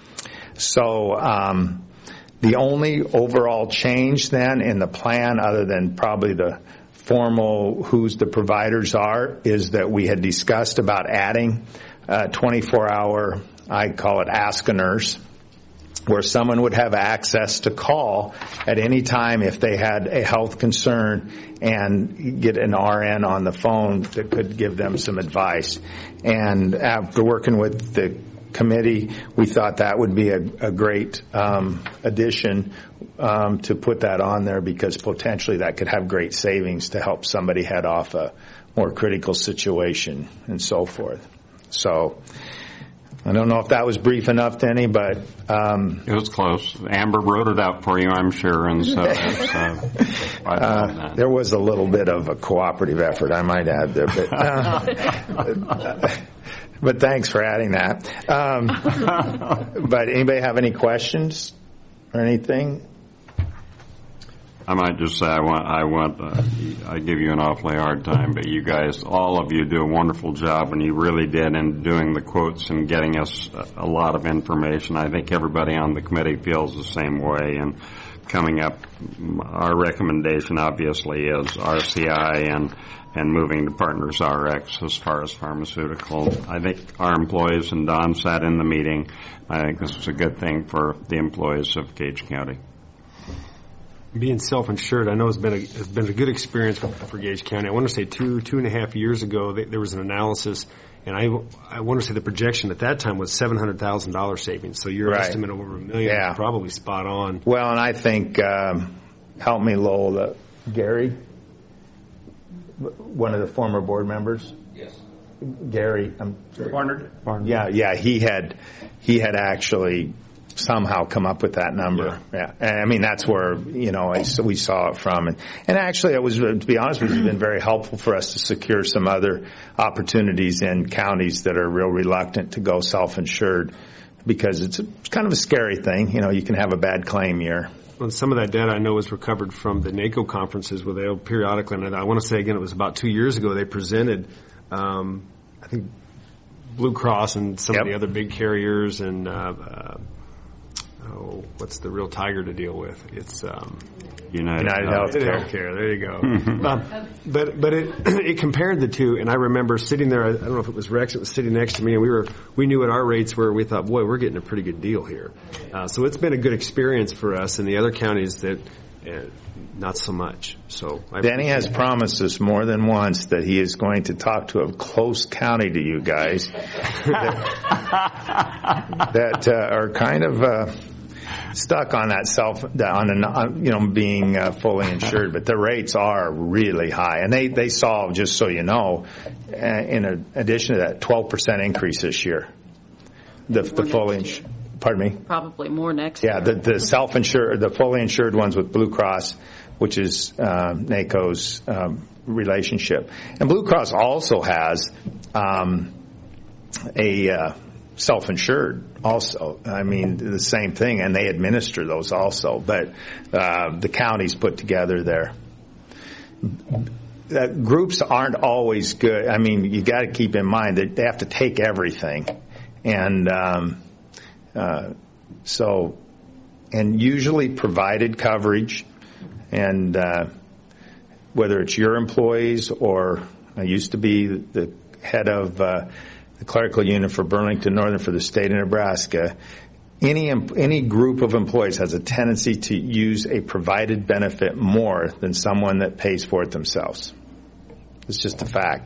So. Um, The only overall change then in the plan, other than probably the formal who's the providers are, is that we had discussed about adding a twenty-four hour, I call it Ask a Nurse, where someone would have access to call at any time if they had a health concern and get an R N on the phone that could give them some advice. And after working with the committee, we thought that would be a, a great um, addition um, to put that on there, because potentially that could have great savings to help somebody head off a more critical situation and so forth. So I don't know if that was brief enough to any, but um, it was close. Amber wrote it out for you, I'm sure, and so it's, uh, uh, there was a little bit of a cooperative effort, I might add there, but. Uh, But thanks for adding that. Um, but anybody have any questions or anything? I might just say I want I want uh, I give you an awfully hard time, but you guys, all of you, do a wonderful job, and you really did in doing the quotes and getting us a, a lot of information. I think everybody on the committee feels the same way. And coming up, our recommendation obviously is R C I and. and moving to Partners R X as far as pharmaceutical. I think our employees, and Don sat in the meeting, I think this was a good thing for the employees of Gage County. Being self-insured, I know it's been a, it's been a good experience for, for Gage County. I want to say two, two and a half years ago, they, there was an analysis, and I, I want to say the projection at that time was seven hundred thousand dollars savings. So your right. estimate of over a million yeah. is probably spot on. Well, and I think, um, help me, Lowell, uh, Gary, one of the former board members. Yes. Gary. Um, Barnard. Barnard. Yeah, yeah. He had he had actually somehow come up with that number. Yeah. yeah. And I mean, that's where you know I, we saw it from. And, and actually, it was, to be honest with you, it's been very helpful for us to secure some other opportunities in counties that are real reluctant to go self-insured, because it's, a, it's kind of a scary thing. You know, you can have a bad claim year. Well, some of that data I know was recovered from the NACO conferences where they periodically, and I want to say again, it was about two years ago, they presented, um, I think, Blue Cross and some yep. of the other big carriers and, uh, uh, oh, what's the real tiger to deal with? It's um, United, United Healthcare. Healthcare. There you go. um, but but it it compared the two, and I remember sitting there. I don't know if it was Rex. It was sitting next to me, and we were we knew what our rates were. We thought, boy, we're getting a pretty good deal here. Uh, so it's been a good experience for us. In the other counties, that uh, not so much. So I Denny has promised us more than once that he is going to talk to a close county to you guys that, that uh, are kind of. Uh, stuck on that self, on a, you know, being uh, fully insured, but the rates are really high, and they they saw, just so you know, uh, in addition to that, twelve percent increase this year. The the fully insured. Pardon me? Probably more next yeah, year. Yeah, the, the self-insured, the fully insured ones with Blue Cross, which is uh, NACO's um, relationship. And Blue Cross also has um, a uh, self-insured also. I mean, the same thing, and they administer those also. But uh, the counties put together their uh, groups aren't always good. I mean, you got to keep in mind that they have to take everything. And um Uh, so, and usually provided coverage, and uh, whether it's your employees or I used to be the head of uh, the clerical unit for Burlington Northern for the state of Nebraska, any any group of employees has a tendency to use a provided benefit more than someone that pays for it themselves. It's just a fact.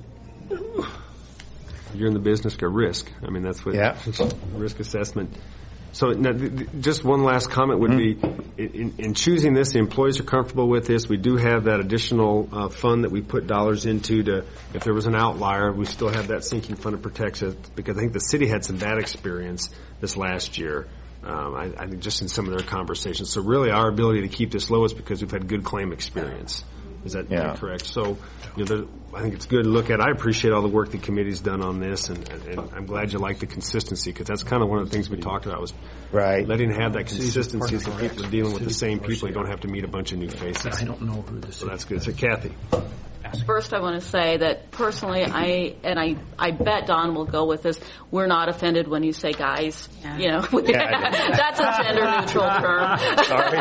You're in the business of risk. I mean, that's what yeah. risk assessment. So now, th- th- just one last comment would be, in, in choosing this, the employees are comfortable with this. We do have that additional uh, fund that we put dollars into to, if there was an outlier, we still have that sinking fund to protect us, because I think the city had some bad experience this last year. Um, I, I think just in some of their conversations. So really our ability to keep this low is because we've had good claim experience. Is that yeah. correct? So, you know, there, I think it's good to look at. I appreciate all the work the committee's done on this, and, and, and I'm glad you like the consistency, because that's kind of one of the things we talked about was right. letting have that consistency so people are dealing with the same people. You don't have to meet a bunch of new faces. I don't know who this is. So that's good. So, Kathy. First, I want to say that personally, I and I, I bet Don will go with this. We're not offended when you say guys. Yeah. You know, yeah, that's a gender neutral term. Sorry.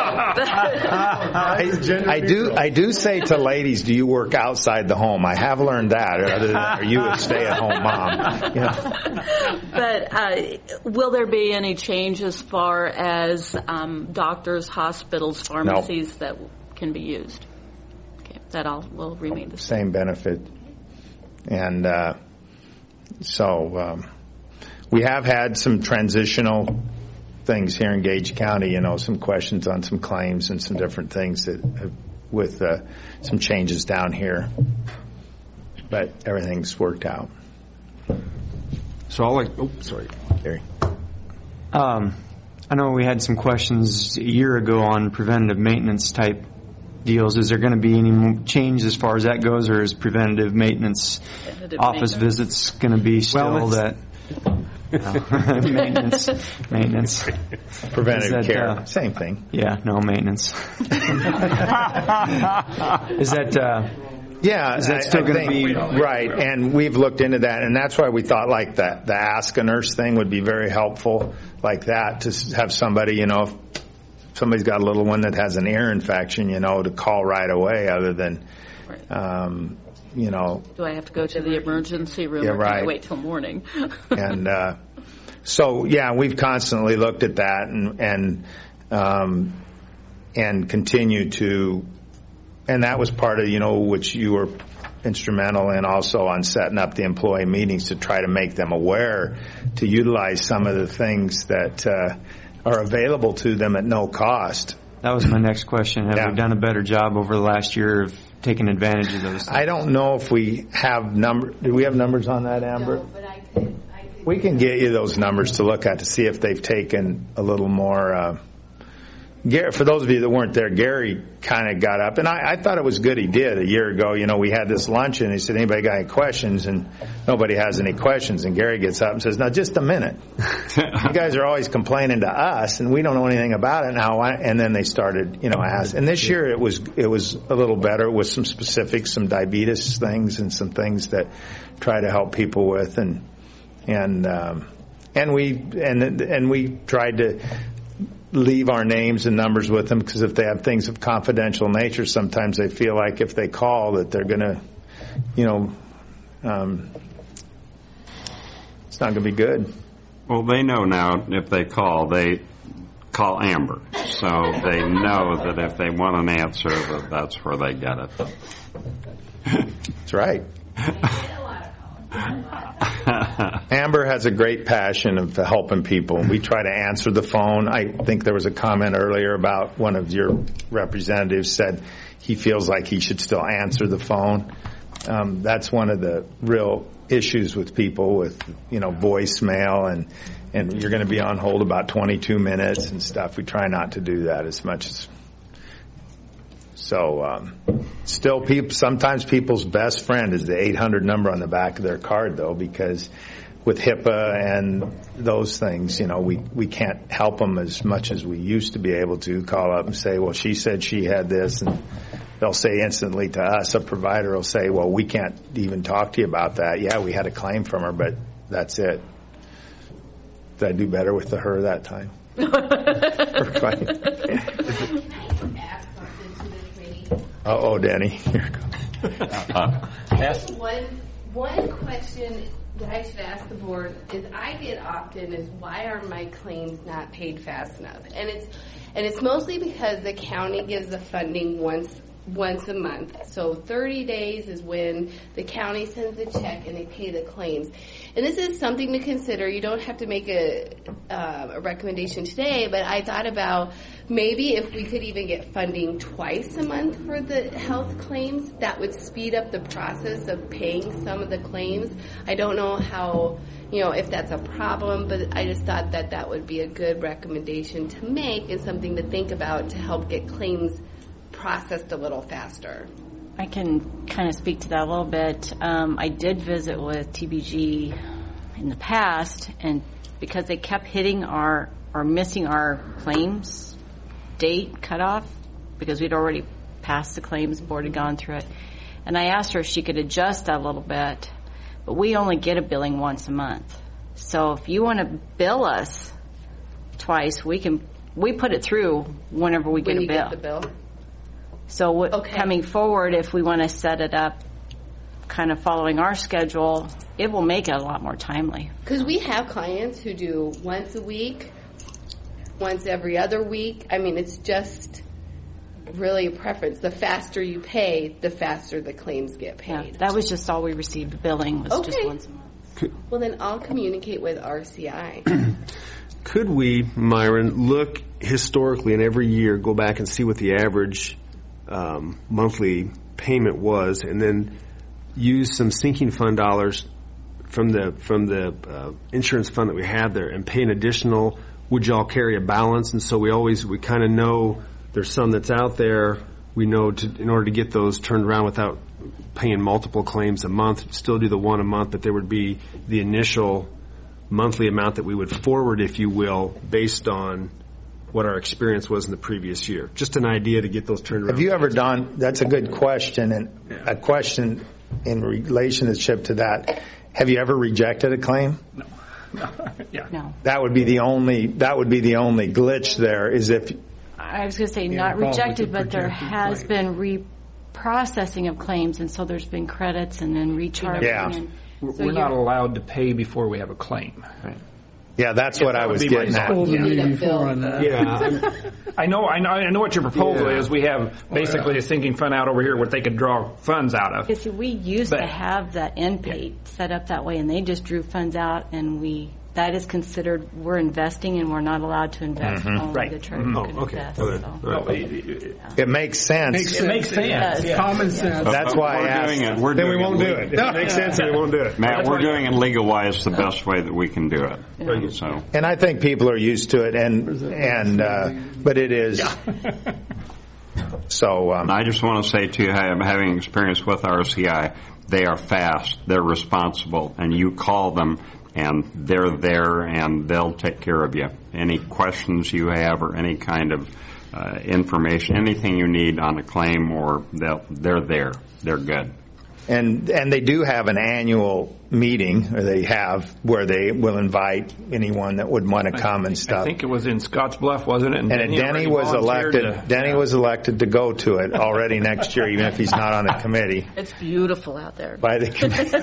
I, I do. I do say to ladies, "Do you work outside the home?" I have learned that. Other than, are you a stay-at-home mom? Yeah. But uh, will there be any change as far as um, doctors, hospitals, pharmacies no. that can be used? That all will remain the same. Same benefit. And uh, so um, we have had some transitional things here in Gage County, you know, some questions on some claims and some different things that have, with uh, some changes down here. But everything's worked out. So I'll like, oh, sorry, Gary. Um, I know we had some questions a year ago on preventative maintenance type deals. Is there going to be any change as far as that goes, or is preventative maintenance preventative office maintenance. visits going to be still Wellness. that uh, maintenance maintenance preventative that, care uh, same thing? Yeah, no maintenance. Is that uh, yeah? Is that still going to be right? And we've looked into that, and that's why we thought like that the Ask a Nurse thing would be very helpful, like that, to have somebody, you know, if somebody's got a little one that has an ear infection, you know, to call right away, other than, um, you know. Do I have to go to the emergency room, yeah, or can right. I wait till morning? and uh, so, yeah, we've constantly looked at that and and um, and continue to, and that was part of, you know, which you were instrumental in also on setting up the employee meetings to try to make them aware to utilize some of the things that uh, are available to them at no cost. That was my next question. Have yeah. we done a better job over the last year of taking advantage of those things? I don't know if we have number. Do we have numbers on that, Amber? No, but I could, I could. We can get you those numbers to look at to see if they've taken a little more. Uh, Gary, for those of you that weren't there, Gary kind of got up, and I, I thought it was good he did a year ago. You know, we had this luncheon, and he said, anybody got any questions? And nobody has any questions. And Gary gets up and says, now, just a minute. You guys are always complaining to us, and we don't know anything about it now. And then they started, you know, asking. And this year it was it was a little better with some specifics, some diabetes things, and some things that try to help people with. And and um, and we and and we tried to leave our names and numbers with them, because if they have things of confidential nature, sometimes they feel like if they call that they're going to, you know, um, it's not going to be good. Well, they know now if they call, they call Amber. So they know that if they want an answer, that that's where they get it. That's right. Amber Amber has a great passion of helping people. We try to answer the phone. I think there was a comment earlier about one of your representatives said he feels like he should still answer the phone. Um, that's one of the real issues with people with, you know, voicemail and, and you're going to be on hold about twenty-two minutes and stuff. We try not to do that as much as. So, um, still people, sometimes people's best friend is the eight hundred number on the back of their card though, because with HIPAA and those things, you know, we, we can't help them as much as we used to be able to call up and say, well, she said she had this, and they'll say instantly to us, a provider will say, well, we can't even talk to you about that. Yeah, we had a claim from her, but that's it. Did I do better with the her that time? Uh-oh, Denny. Here it goes. Uh, one, one question that I should ask the board is I get often is why are my claims not paid fast enough? And it's and it's mostly because the county gives the funding once once a month. So thirty days is when the county sends the check and they pay the claims. And this is something to consider. You don't have to make a, uh, a recommendation today, but I thought about maybe if we could even get funding twice a month for the health claims, that would speed up the process of paying some of the claims. I don't know how, you know, if that's a problem, but I just thought that that would be a good recommendation to make and something to think about to help get claims processed a little faster. I can kind of speak to that a little bit. Um, I did visit with T B G in the past, and because they kept hitting our or missing our claims date cutoff, because we'd already passed the claims, board had gone through it, and I asked her if she could adjust that a little bit, but we only get a billing once a month. So if you want to bill us twice, we can we put it through whenever we get when a you bill. Get the bill. So w- okay. coming forward, if we want to set it up kind of following our schedule, it will make it a lot more timely. Because we have clients who do once a week, once every other week. I mean, it's just really a preference. The faster you pay, the faster the claims get paid. Yeah, that was just all we received billing was okay. just once a month. Well, then I'll communicate with R C I. Could we, Myron, look historically and every year go back and see what the average um, monthly payment was, and then use some sinking fund dollars from the from the uh, insurance fund that we have there and pay an additional? Would y'all carry a balance? And so we always we kind of know there's some that's out there. We know to, in order to get those turned around without paying multiple claims a month, still do the one a month, but there would be the initial monthly amount that we would forward, if you will, based on what our experience was in the previous year. Just an idea to get those turned around. Have you ever done, that's a good question, and a question in relationship to that, have you ever rejected a claim? No. No. Yeah. No. That would be the only, that would be the only glitch there, is if... I was going to say Yeah, not involved rejected, with the but there has been reprocessing of claims, and so there's been credits and then recharging. Yeah. And We're, so we're not you're- allowed to pay before we have a claim. Right. Yeah, that's Yeah, what that I would was be getting my at. thought. Yeah. Before on that. Yeah. I know, I know, I know what your proposal Yeah. is. We have basically a sinking fund out over here where they could draw funds out of. You see, we used But- to have that end pay set up that way, and they just drew funds out, and we that is considered we're investing, and we're not allowed to invest. Mhm. Only Right. the treasurer Mhm. can Oh, okay. invest. Okay. So. No, it- it- It makes sense. Makes It makes sense. Yes. Yeah. Common sense. That's why I we're asked. doing it. We're then doing we won't it. do it. If it makes sense, then we won't do it. Matt, That's we're why- doing it legal-wise the best way that we can do it. So, And I think people are used to it, and and uh, but it is. So um, I just want to say to you, having experience with R C I, they are fast, they're responsible, and you call them, and they're there, and they'll take care of you. Any questions you have or any kind of uh, information, anything you need on a claim, or they'll, they're there. They're good. And and they do have an annual meeting, or they have, where they will invite anyone that would want to come and I stuff. think it was in Scotts Bluff, wasn't it? And Denny already was volunteered elected. to- Denny was elected to go to it already next year, even if he's not on the committee. It's beautiful out there. By the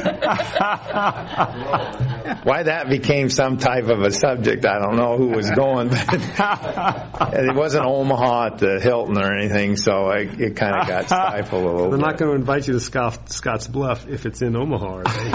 why that became some type of a subject, I don't know who was going, but it wasn't Omaha at the Hilton or anything, so it, it kind of got stifled a little They're bit. not going to invite you to Scott, Scotts Bluff if it's in Omaha, are they?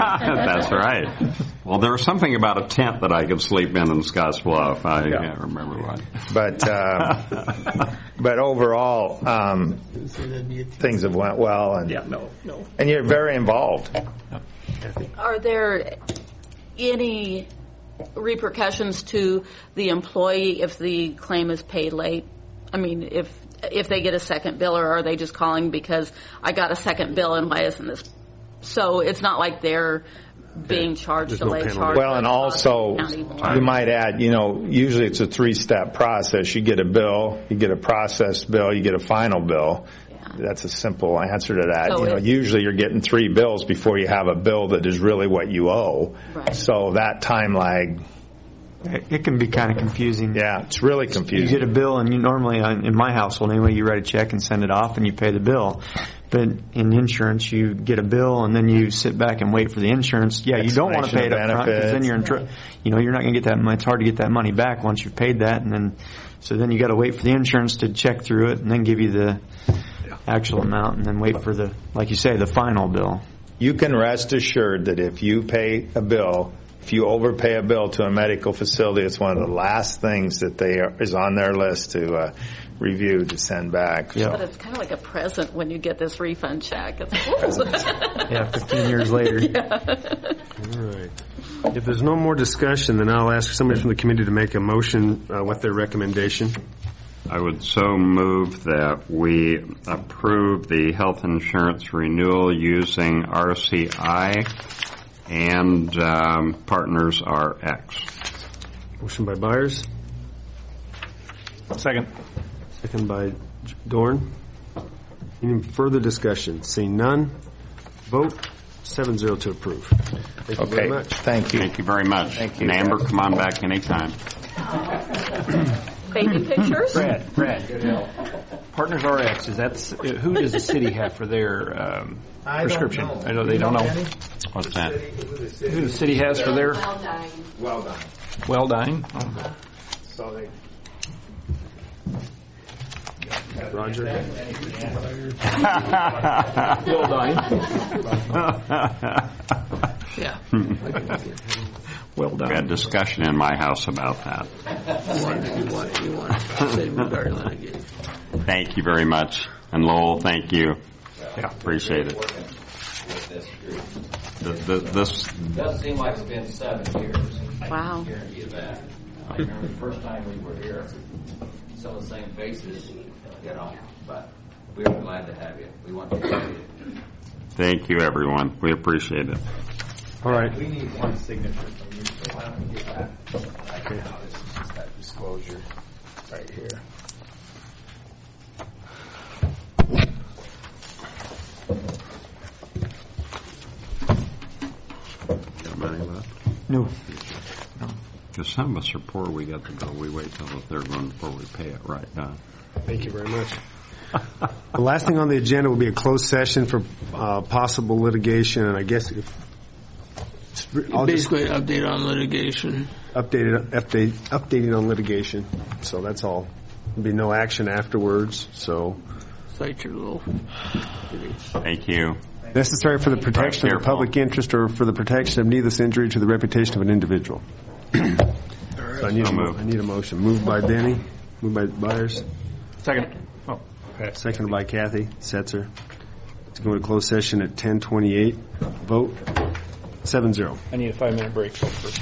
That's right. Well, there was something about a tent that I could sleep in in Scottsbluff. I Yeah. can't remember what. But uh, but overall, um, things have went well, and Yeah, no, no. and you're very involved. Are there any repercussions to the employee if the claim is paid late? I mean, if if they get a second bill, or are they just calling because I got a second bill and why isn't this? So it's not like they're being charged no delay penalty. charge. Well, and also, you might add, you know, usually it's a three-step process. You get a bill, you get a processed bill, you get a final bill. That's a simple answer to that. So you know, it- usually you're getting three bills before you have a bill that is really what you owe. Right. So that time lag, It it can be kind of confusing. yeah, it's really You confusing. get a bill, and you normally, uh, in my household anyway, you write a check and send it off, and you pay the bill. But in insurance, you get a bill, and then you sit back and wait for the insurance. Yeah, you don't want to pay it up front, because then you're in tr- you know, you're not going to get that money. It's hard to get that money back once you've paid that, and then so then you got to wait for the insurance to check through it, and then give you the actual amount, and then wait for the, like you say, the final bill. You can rest assured that if you pay a bill, if you overpay a bill to a medical facility, it's one of the last things that they are, is on their list to uh, review, to send back. But it's kind of like a present when you get this refund check. It's Yeah, fifteen years later. Yeah. All right. If there's no more discussion, then I'll ask somebody from the committee to make a motion uh, with their recommendation. I would so move that we approve the health insurance renewal using R C I and um, Partners R X. Motion by Byers. Second. Second by Dorn. Any further discussion? Seeing none, vote seven zero to approve. Thank you very much. Thank you. Thank you very much. Thank you. And Amber, come on back anytime. Baby pictures? Brad, Brad. Partners R X, is that, s- uh, who does the city have for their um, I don't prescription? know. I know they don't know. What's that? Who the city has for their Well done. Well done. well dying? Oh. So they. Roger. Well dying. Yeah. Well done. We had discussion in my house about that. You want, you want, you want to say regarding litigation. Thank you very much. And Lowell, thank you. Yeah, appreciate it. Th- th- This, Doesn't seem like it's been seven years. Wow. I can guarantee you that. I remember the first time we were here, some of the same faces, you know, but we are glad to have you. We want to have you. thank you, everyone. We appreciate it. All right. We need one signature from you, so why don't we get that? Okay, now this is just that disclosure right here. Got money left? No. Because some of us are poor, we got the bill, we wait till the third one before we pay it, right, Don? Thank you very much. The last thing on the agenda will be a closed session for uh, possible litigation, and I guess if I'll just Basically, update on litigation. update, update, updating on litigation. So that's all. There'll be no action afterwards. So Cite your little. Thank you. necessary for the protection of the Careful. public interest or for the protection of needless injury to the reputation of an individual. So I need, a, So mo- moved. I need a motion. Moved by Benny. Moved by Byers. Second. Oh, Seconded by Kathy Setzer. To go into closed session at ten twenty-eight. Vote seven zero. I need a five-minute break first.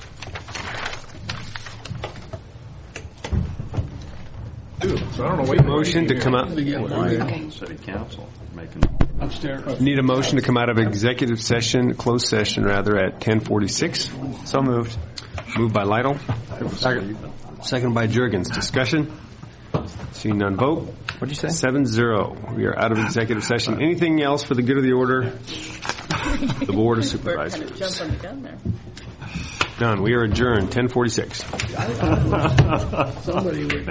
So I don't know. Wait, motion to come out. City Council making. Upstairs. Need a motion to come out of executive session, closed session rather, at ten forty-six. So moved. Moved by Lytle. Second. Seconded by Jurgens. Discussion. Seeing none, vote. What'd you say? Seven zero. We are out of executive session. Anything else for the good of the order? The Board of Bert kind Supervisors. of jumped on the gun there. Done. We are adjourned. ten forty-six. Somebody would.